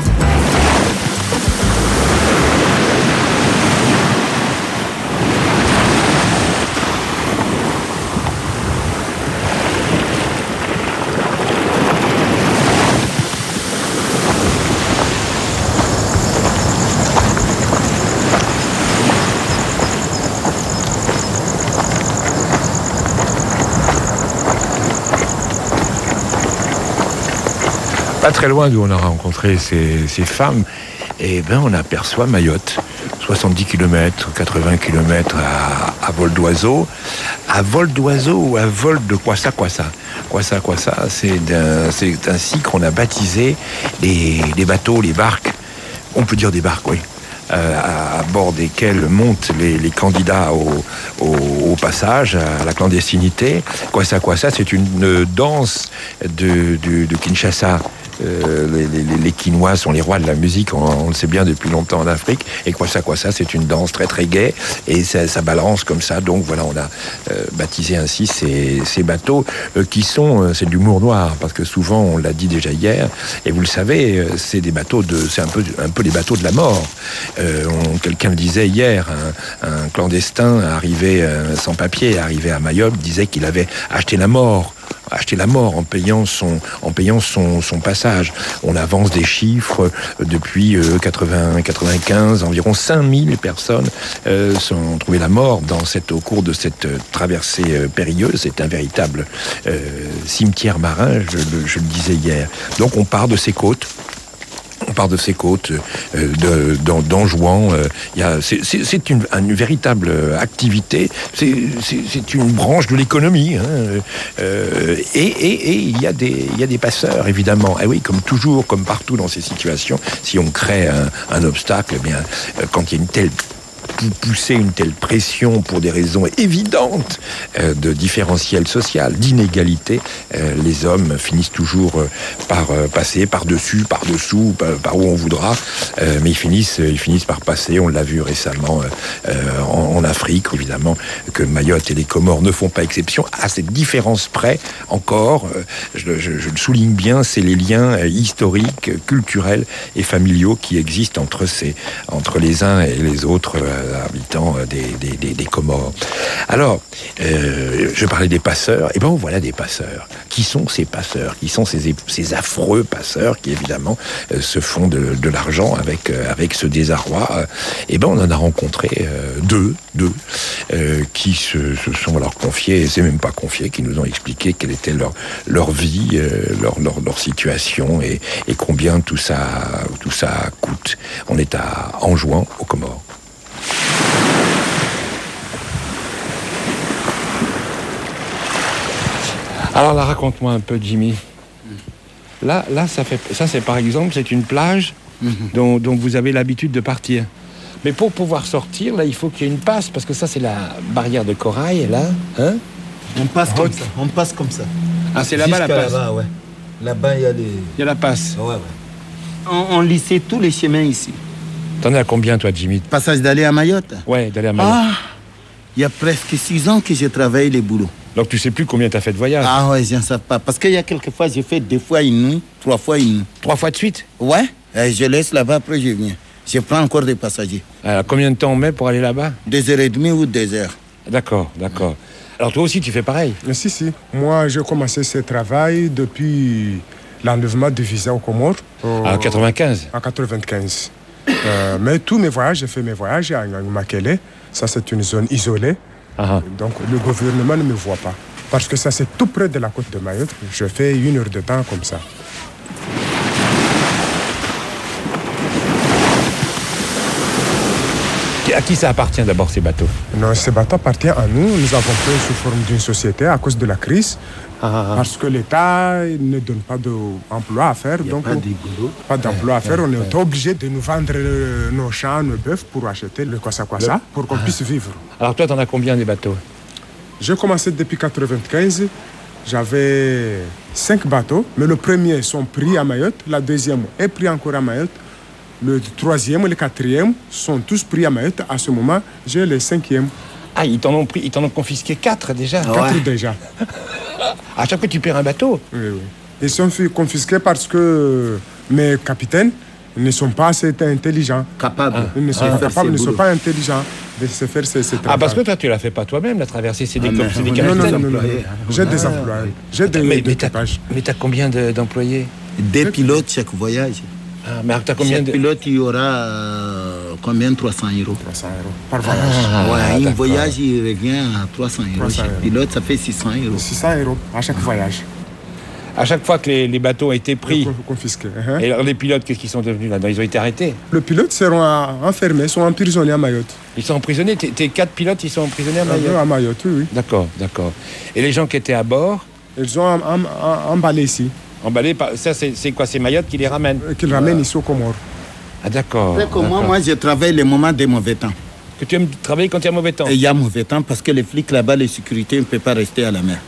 Pas très loin d'où on a rencontré ces, ces femmes, et ben on aperçoit Mayotte, soixante-dix kilomètres, quatre-vingts kilomètres à, à vol d'oiseau. À vol d'oiseau ou à vol de Kwassa Kwassa. Kwassa Kwassa, c'est, d'un, c'est ainsi qu'on a baptisé les, les bateaux, les barques. On peut dire des barques, oui. Euh, à, à bord desquels montent les, les candidats au, au, au passage, à la clandestinité. Kwassa Kwassa, c'est une danse de, de, de Kinshasa. Euh, les, les, les Quinois sont les rois de la musique, on, on le sait bien depuis longtemps en Afrique. Et Kwassa Kwassa, c'est une danse très très gaie et ça, ça balance comme ça. Donc voilà, on a euh, baptisé ainsi ces, ces bateaux euh, qui sont, euh, c'est de l'humour noir parce que souvent, on l'a dit déjà hier, et vous le savez, euh, c'est des bateaux de, c'est un peu un peu les bateaux de la mort. Euh, on, quelqu'un le disait hier, un, un clandestin arrivé euh, sans papier, arrivé à Mayotte, disait qu'il avait acheté la mort. acheter la mort en payant son, en payant son, son passage. On avance des chiffres depuis euh, quatre-vingts, quatre-vingt-quinze, environ cinq mille personnes euh, sont trouvées la mort dans cette, au cours de cette traversée euh, périlleuse. C'est un véritable euh, cimetière marin, je, je le disais hier. Donc on part de ces côtes. On part de ces côtes, euh, de, d'en, d'Anjouan. Euh, y a, c'est, c'est, c'est une, une véritable activité. C'est, c'est, c'est une branche de l'économie. Hein, euh, et, et, et il y a des, il y a des passeurs, évidemment. Et oui, comme toujours, comme partout dans ces situations, si on crée un, un obstacle, eh bien, euh, quand il y a une telle pousser une telle pression pour des raisons évidentes euh, de différentiel social, d'inégalité, euh, les hommes finissent toujours euh, par euh, passer par-dessus, par-dessous, par, par où on voudra, euh, mais ils finissent, ils finissent par passer. On l'a vu récemment euh, en, en Afrique, évidemment, que Mayotte et les Comores ne font pas exception. À cette différence près, encore, euh, je, je, je le souligne bien, c'est les liens euh, historiques, culturels et familiaux qui existent entre, ces, entre les uns et les autres euh, habitants des, des, des, des Comores. Alors, euh, je parlais des passeurs, et ben voilà des passeurs. Qui sont ces passeurs? Qui sont ces, ces affreux passeurs qui, évidemment, euh, se font de, de l'argent avec, euh, avec ce désarroi? Et ben on en a rencontré euh, deux, deux euh, qui se, se sont alors confiés, et c'est même pas confiés, qui nous ont expliqué quelle était leur, leur vie, euh, leur, leur, leur situation, et, et combien tout ça, tout ça coûte. On est à Anjouan, aux Comores. Alors là, raconte-moi un peu, Jimmy. Là, là ça, fait, ça c'est par exemple, c'est une plage mm-hmm. dont, dont vous avez l'habitude de partir. Mais pour pouvoir sortir, là, il faut qu'il y ait une passe, parce que ça, c'est la barrière de corail, là. Hein? On passe comme ça. On passe comme ça. Ah, c'est là-bas la passe. Là-bas, ouais. Là-bas, il y a des... Il y a la passe. Ouais, ouais. On, on lissait tous les chemins ici. T'en es à combien, toi, Jimmy? Passage d'aller à Mayotte? Ouais, d'aller à Mayotte. Ah, il y a presque six ans que je travaille les boulots. Donc tu sais plus combien tu as fait de voyages? Ah ouais, je ne sais pas. Parce qu'il y a quelques fois, j'ai fait deux fois une nuit, trois fois une nuit. Trois fois de suite? Ouais. Et je laisse là-bas, après je viens. Je prends encore des passagers. Alors combien de temps on met pour aller là-bas? Deux heures et demie ou deux heures. D'accord, d'accord. Alors toi aussi, tu fais pareil? Mais si, si. Moi, j'ai commencé ce travail depuis l'enlèvement du visa aux Comores. En quatre-vingt-quinze? En quatre-vingt-quinze. euh, mais tous mes voyages, j'ai fait mes voyages à Makele. Ça, c'est une zone isolée. Ah. Donc, le gouvernement ne me voit pas. Parce que ça, c'est tout près de la côte de Mayotte. Je fais une heure de temps comme ça. à qui ça appartient d'abord ces bateaux? Non, ces bateaux appartiennent à nous. Nous avons pris sous forme d'une société à cause de la crise. Ah, parce que l'État ne donne pas d'emploi à faire. Donc, pas, pas d'emploi à faire. On est obligé de nous vendre nos champs, nos bœufs pour acheter le kwassa-kwassa, pour qu'on puisse vivre. Alors toi, tu en as combien des bateaux? J'ai commencé depuis quatre-vingt-quinze. J'avais cinq bateaux, mais le premier sont pris à Mayotte, la deuxième est pris encore à Mayotte, le troisième et le quatrième sont tous pris à Mayotte. À ce moment, j'ai le cinquième. Ah, ils t'en ont pris, ils t'en ont confisqué quatre déjà. Quatre ouais. déjà. À chaque fois que tu perds un bateau. Oui, oui. Ils sont confisqués parce que mes capitaines ne sont pas assez intelligents. Capables. Ah. Ils ne sont, ah, capables, ne sont pas intelligents de se faire ces, ces Ah, parce que toi, tu ne la fais pas toi-même, la traversée, c'est des, ah, c'est des capitaines. Non, non, non, non. J'ai ah. des employés. J'ai des mais, équipages. Mais tu as combien de, d'employés? Des pilotes chaque voyage. Ah, mais tu as combien chaque de... pilote, il y aura euh, combien? trois cents euros. trois cents euros par voyage. Ah, ouais, un voyage, il revient à trois cents euros. Chaque euros. Pilote, ça fait six cents euros. six cents euros à chaque voyage. À chaque fois que les, les bateaux ont été pris, confisqués. Uh-huh. Et alors les pilotes, qu'est-ce qu'ils sont devenus là-dedans? Ils ont été arrêtés? Les pilotes seront enfermés, sont emprisonnés à Mayotte. Ils sont emprisonnés? Tes, tes quatre pilotes, ils sont emprisonnés à Mayotte? À Mayotte, oui. oui. D'accord, d'accord. Et les gens qui étaient à bord? Ils sont em, em, emballés ici. Emballés par... Ça, c'est, c'est quoi? C'est Mayotte qui les ramène? Qui les ramène ici aux Comores. Ah, d'accord. Après, moi, moi, je travaille les moments des mauvais temps. Que tu aimes travailler quand il y a mauvais temps? Il y a mauvais temps parce que les flics là-bas, les sécurités, ne peuvent pas rester à la mer.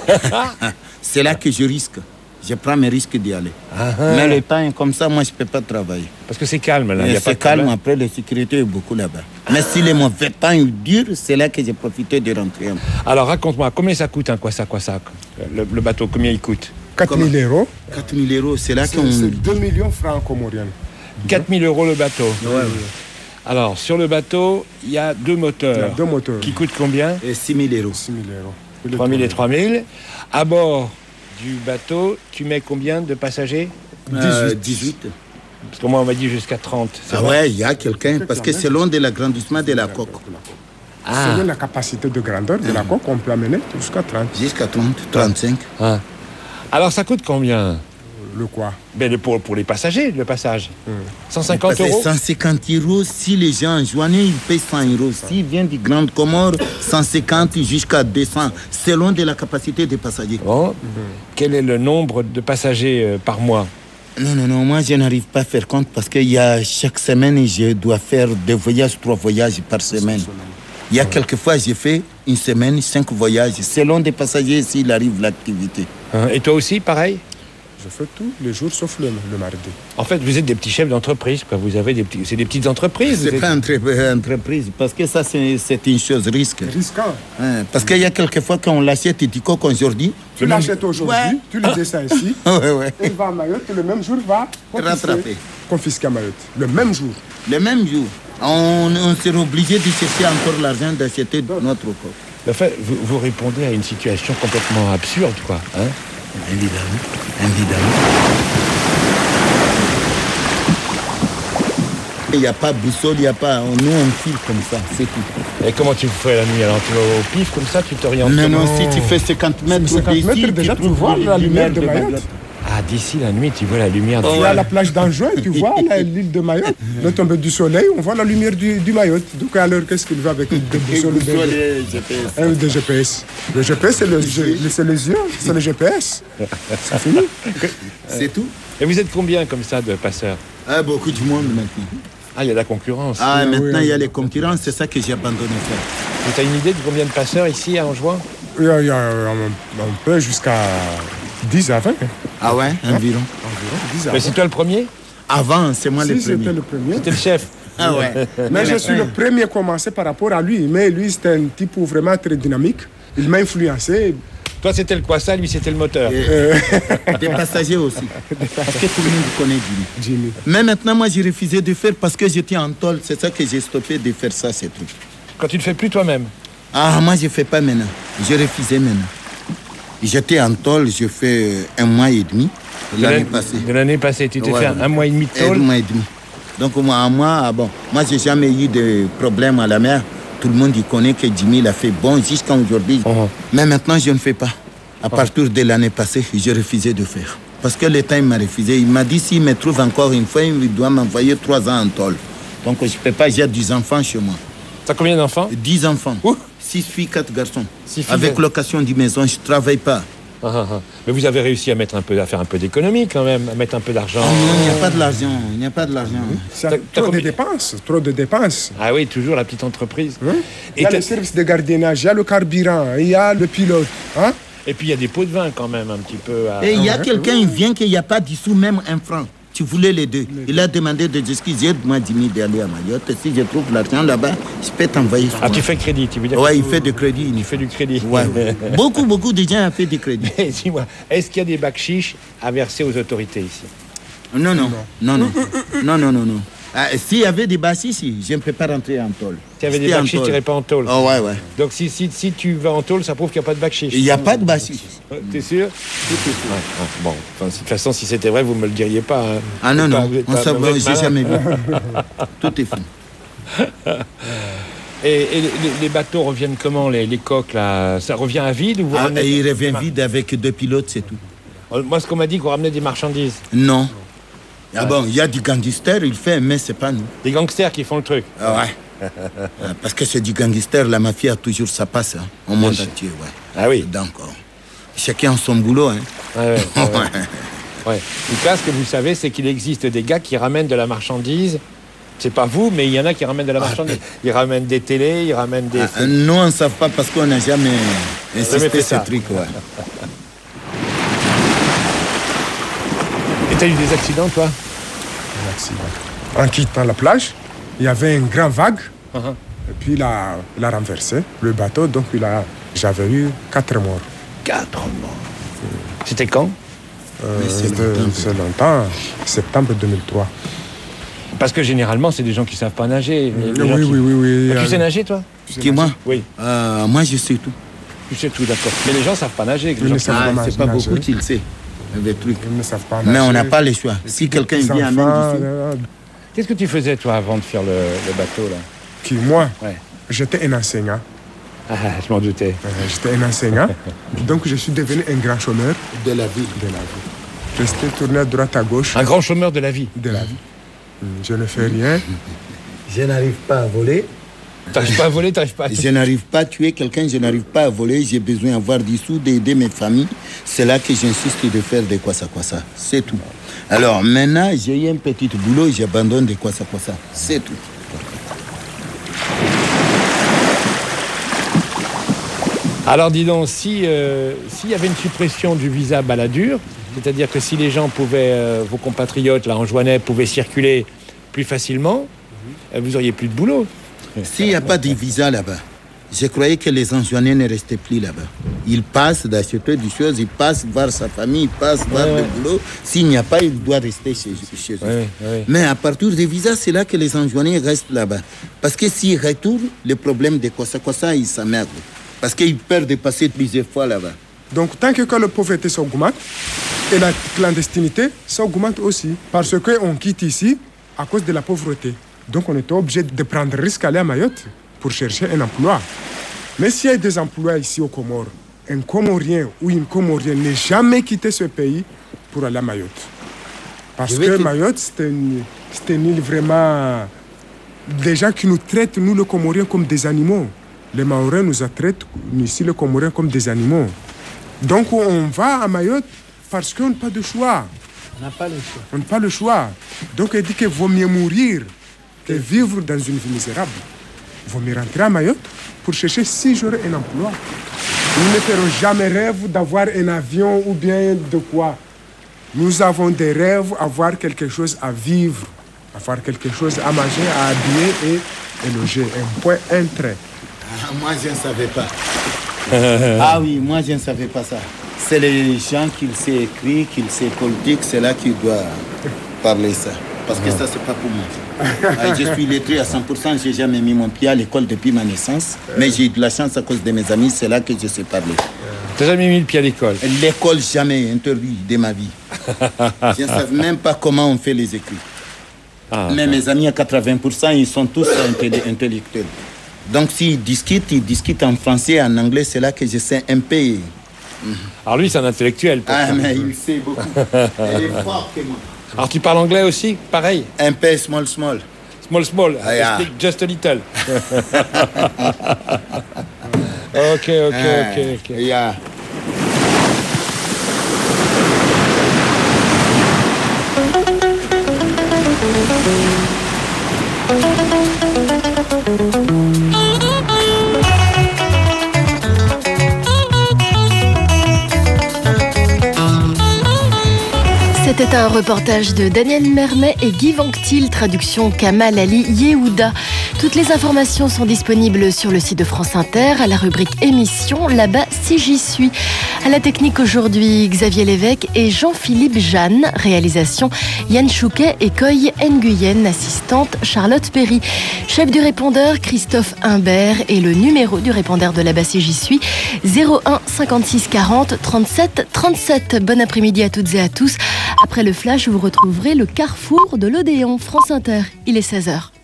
C'est là que je risque. Je prends mes risques d'y aller. Ah, mais le temps est comme ça, moi, je ne peux pas travailler. Parce que c'est calme, là. Y a c'est pas calme, après, la sécurité est beaucoup là-bas. Mais si les mauvais temps est dur, c'est là que j'ai profité de rentrer. Alors, raconte-moi, combien ça coûte un quoi ça, quoi ça le, le bateau, combien il coûte? quatre mille euros. quatre mille euros, c'est là c'est, qu'on... C'est deux millions de francs comoriens. quatre mille euros le bateau. Ouais, ouais. Alors, sur le bateau, il y a deux moteurs. Il y a deux moteurs. Qui coûtent combien? Et six mille euros. six mille euros. trois mille et trois mille. À bord du bateau, tu mets combien de passagers? euh, dix-huit. Parce que moi, on m'a dit jusqu'à trente. Ah vrai? Ouais, il y a quelqu'un, parce que selon de l'agrandissement de la coque. Ah. Selon la capacité de grandeur de la coque, on peut amener jusqu'à trente. Jusqu'à trente, trente-cinq. Ah. Alors, ça coûte combien? Le quoi? Ben, le, pour, pour les passagers, le passage. Hum. cent cinquante euros? cent cinquante euros, si les gens joignent, ils payent cent euros. S'ils viennent du Grande Comore, cent cinquante jusqu'à deux cents, selon de la capacité des passagers. Oh. Hum. Quel est le nombre de passagers euh, par mois? Non, non, non, moi je n'arrive pas à faire compte parce qu'il y a chaque semaine, je dois faire deux voyages, trois voyages par semaine. Il y a quelques fois, j'ai fait une semaine, cinq voyages, selon des passagers s'il arrive l'activité. Hein, et toi aussi, pareil? Je fais tous les jours sauf le, le mardi. En fait, vous êtes des petits chefs d'entreprise, quoi. Vous avez des petits, c'est des petites entreprises. C'est êtes... pas une entre, entreprise, parce que ça, c'est, c'est une chose risque. Risquant. Hein, parce qu'il y a quelques fois qu'on l'achète et du coq aujourd'hui. Tu l'achètes aujourd'hui, ouais. Tu le descends ici. ouais, ouais. Il va à Mayotte, le même jour va rattraper. Confisquer à Mayotte. Le même jour. Le même jour. On, on sera obligé de chercher encore l'argent d'acheter notre coq. En fait, vous, vous répondez à une situation complètement absurde, quoi. Hein? Évidemment, évidemment. Il n'y a pas de boussole, il n'y a pas... Nous, on file comme ça, c'est tout. Et comment tu fais la nuit? Alors, tu vas au pif comme ça, tu t'orientes? Non, non, si tu fais cinquante mètres d'ici, déjà, tu vois la lumière de Mayotte. Ah, d'ici la nuit, tu vois la lumière de Mayotte. Tu vas à la plage d'Anjouan, tu vois la, l'île de Mayotte. Le tombé du soleil, on voit la lumière du, du Mayotte. Donc alors, qu'est-ce qu'il va avec des boussoles de G P S? Un de G P S. Le G P S, c'est, le, c'est les yeux, c'est le G P S. C'est fini. C'est tout. Et vous êtes combien comme ça de passeurs? Ah, beaucoup de monde maintenant. Ah, il y a la concurrence. Ah, oui, maintenant, il oui, y a les concurrences, c'est ça que j'ai abandonné faire. Tu as une idée de combien de passeurs ici à Anjouan? Il y a, il y a un, un peu jusqu'à dix à vingt. Ah ouais, environ. Environ dix à vingt. Mais c'est toi le premier? Avant, c'est moi si, le premier. C'était le premier. C'était le chef. Ah ouais. Mais je suis le premier à commencer par rapport à lui. Mais lui, c'était un type vraiment très dynamique. Il m'a influencé. Toi, c'était le kwassa, lui, c'était le moteur. Euh, des passagers aussi. Parce que tout le monde connaît Jimmy. Jimmy. Mais maintenant, moi, j'ai refusé de faire parce que j'étais en tôle. C'est ça que j'ai stoppé de faire ça, ces trucs. Quand tu ne le fais plus toi-même? Ah, moi, je ne fais pas maintenant. J'ai refusé maintenant. J'étais en tôle, j'ai fait un mois et demi l'année passée. De l'année passée, tu t'es ouais, fait un, un mois et demi de tôle? Un mois et demi. Donc, moi, un mois, bon, moi, j'ai jamais eu de problème à la mer. Tout le monde y connaît que Jimmy l'a fait bon jusqu'à aujourd'hui. Uh-huh. Mais maintenant, je ne fais pas. À uh-huh. partir de l'année passée, j'ai refusé de faire. Parce que l'État m'a refusé. Il m'a dit s'il me trouve encore une fois, il doit m'envoyer trois ans en tôle. Donc, je ne peux pas, j'ai des enfants chez moi. T'as combien d'enfants? dix enfants. six filles, quatre garçons. Six filles, Avec ouais. location du maison, je ne travaille pas. Ah, ah, ah. Mais vous avez réussi à mettre un peu, à faire un peu d'économie quand même, à mettre un peu d'argent. Oh non, il n'y a pas de l'argent. Il n'y a pas de l'argent. Ça, trop de dépenses, trop de dépenses. Ah oui, toujours la petite entreprise. Hein? Il y a le service de gardiennage, il y a le carburant, il y a le pilote. Hein? Et puis il y a des pots de vin quand même un petit peu. À... Et il y a quelqu'un qui vient qu'il n'y a pas dissous même un franc. Tu voulais les deux. Il a demandé de discuter, moi dix mille d'aller à Mayotte. Si je trouve l'argent là-bas, je peux t'envoyer. Ah, tu fais crédit, tu veux dire? Ouais, il fait du crédit. Il fait du crédit. Ouais. beaucoup, beaucoup de gens ont fait du crédit. Dis-moi, est-ce qu'il y a des bacs chiches à verser aux autorités ici? Non, non, non, non, non, non, non, non. Ah, s'il y avait des bassistes, je ne peux pas rentrer en tôle. S'il y avait des bacs chiches, tu n'irais pas en tôle? Oh, ouais, ouais. Donc si, si, si tu vas en tôle, ça prouve qu'il n'y a pas de bacs chiches? Il n'y a pas de bassistes. T'es sûr? Tout est sûr. Ouais, ouais, bon, enfin, de toute façon, si c'était vrai, vous ne me le diriez pas. Hein. Ah non, non, pas, on pas, s'en va, j'ai jamais vu. Tout est fou. Et, et les, les bateaux reviennent comment, les, les coques, là? Ça revient à vide ou vous ah, ramenez... Il revient vide avec deux pilotes, c'est tout. Moi, ce qu'on m'a dit, qu'on ramenait des marchandises. Non. Ah bon, il y a du gangster, il fait, mais c'est pas nous. Des gangsters qui font le truc. Ah ouais. Parce que c'est du gangster, la mafia a toujours sa passe, hein, au monde entier, ouais. Ah oui. Donc, chacun a son boulot, hein. Ouais, ouais, ouais. ouais. En tout cas, ce que vous savez, c'est qu'il existe des gars qui ramènent de la marchandise. C'est pas vous, mais il y en a qui ramènent de la marchandise. Ils ramènent des télés, ils ramènent des... Ah, nous, on ne sait pas parce qu'on n'a jamais insisté ce truc, ouais. Et t'as eu des accidents, toi? Un accident. En quittant la plage, il y avait une grande vague. Uh-huh. Et puis il a, il a renversé le bateau, donc il a, j'avais eu quatre morts. Quatre morts. C'était quand? euh, C'était longtemps, longtemps, septembre deux mille trois. Parce que généralement, c'est des gens qui ne savent pas nager. Oui, oui, qui... oui, oui, oui. Ah, tu sais nager, toi? Qui, moi? Oui. Euh, moi, je sais tout. Tu sais tout, d'accord. Mais les gens ne savent pas nager. Les gens savent ah, pas c'est pas beaucoup qu'ils savent. Des trucs. Ils ne savent pas nager. Mais on n'a pas le choix. Si quelqu'un vient amène d'ici. Qu'est-ce que tu faisais, toi, avant de faire le, le bateau, là? Qui, moi? Ouais. J'étais un enseignant. Ah, je m'en doutais. Euh, j'étais un enseignant. Donc, je suis devenu un grand chômeur. De la ville. De la vie. Resté tourné à droite, à gauche. Un grand chômeur de la vie. De la vie. Je ne fais rien. Je n'arrive pas à voler. T'arrives pas à voler, t'arrives pas à... Je n'arrive pas à tuer quelqu'un, je n'arrive pas à voler. J'ai besoin d'avoir du sous, d'aider mes familles. C'est là que j'insiste de faire des quoi ça, quoi ça. C'est tout. Alors maintenant, j'ai eu un petit boulot, j'abandonne des quoi ça, quoi ça. C'est tout. Alors dis donc, si euh, s'il y avait une suppression du visa baladure, c'est-à-dire que si les gens pouvaient, euh, vos compatriotes, là, Anjouanais, pouvaient circuler plus facilement, euh, vous auriez plus de boulot. S'il n'y a pas de visa là-bas, je croyais que les Anjouanais ne restaient plus là-bas. Ils passent d'acheter des choses, ils passent voir sa famille, ils passent voir ouais, le boulot. S'il n'y a pas, ils doivent rester chez, chez eux. Ouais, ouais. Mais à partir des visas, c'est là que les Anjouanais restent là-bas. Parce que s'ils retournent, le problème de Kwassa Kwassa, ils s'emmerdent. Parce qu'ils perdent de passer plusieurs fois là-bas. Donc tant que la pauvreté s'augmente, et la clandestinité s'augmente aussi. Parce qu'on quitte ici à cause de la pauvreté. Donc on est obligé de prendre risque à aller à Mayotte pour chercher un emploi. Mais s'il y a des emplois ici aux Comores, un Comorien ou une Comorienne n'est jamais quitté ce pays pour aller à Mayotte. Parce que Mayotte, c'est une, c'est une île vraiment... Des gens qui nous traitent, nous les Comoriens, comme des animaux. Les Mahorais nous traitent ici, les Comoriens, comme des animaux. Donc on va à Mayotte parce qu'on n'a pas de choix. On n'a pas le choix. On n'a pas le choix. Donc il dit qu'il vaut mieux mourir que vivre dans une vie misérable. Il vaut mieux rentrer à Mayotte pour chercher si j'aurais un emploi. Nous ne ferons jamais rêve d'avoir un avion ou bien de quoi. Nous avons des rêves, avoir quelque chose à vivre, avoir quelque chose à manger, à habiller et, et loger. Un point, un trait. Ah, moi, je ne savais pas. Ah oui, moi, je ne savais pas ça. C'est les gens qui s'est écrit, qui s'est politique, c'est là qui doit parler ça. Parce que ça, c'est pas pour moi. Ah, je suis lettré à cent pour cent, je n'ai jamais mis mon pied à l'école depuis ma naissance. Mais j'ai eu de la chance à cause de mes amis, c'est là que je sais parler. Tu n'as jamais mis le pied à l'école? L'école, jamais, interdit de ma vie. Je ne savais même pas comment on fait les écrits. Ah, mais ah. Mes amis à quatre-vingts pour cent, ils sont tous intellectuels. Donc s'ils discutent, ils discutent en français et en anglais, c'est là que je sais un peu. Alors lui, c'est un intellectuel. Ah, mais il sait beaucoup. Il est fort que moi. Alors tu parles anglais aussi, pareil? Un peu small, small. Small, small. Ah, I yeah. speak just a little. Ok, ok, ok, ok. Yeah. C'était un reportage de Daniel Mermet et Guy Vanctil, traduction Kamal Ali Yehuda. Toutes les informations sont disponibles sur le site de France Inter, à la rubrique émission, là-bas si j'y suis. À la technique aujourd'hui, Xavier Lévesque et Jean-Philippe Jeanne. Réalisation Yann Chouquet et Koy Nguyen, assistante Charlotte Perry. Chef du répondeur Christophe Imbert et le numéro du répondeur de là-bas si j'y suis, zéro un cinquante-six quarante trente-sept trente-sept. Bon après-midi à toutes et à tous. Après le flash, vous retrouverez le carrefour de l'Odéon. France Inter, il est seize heures.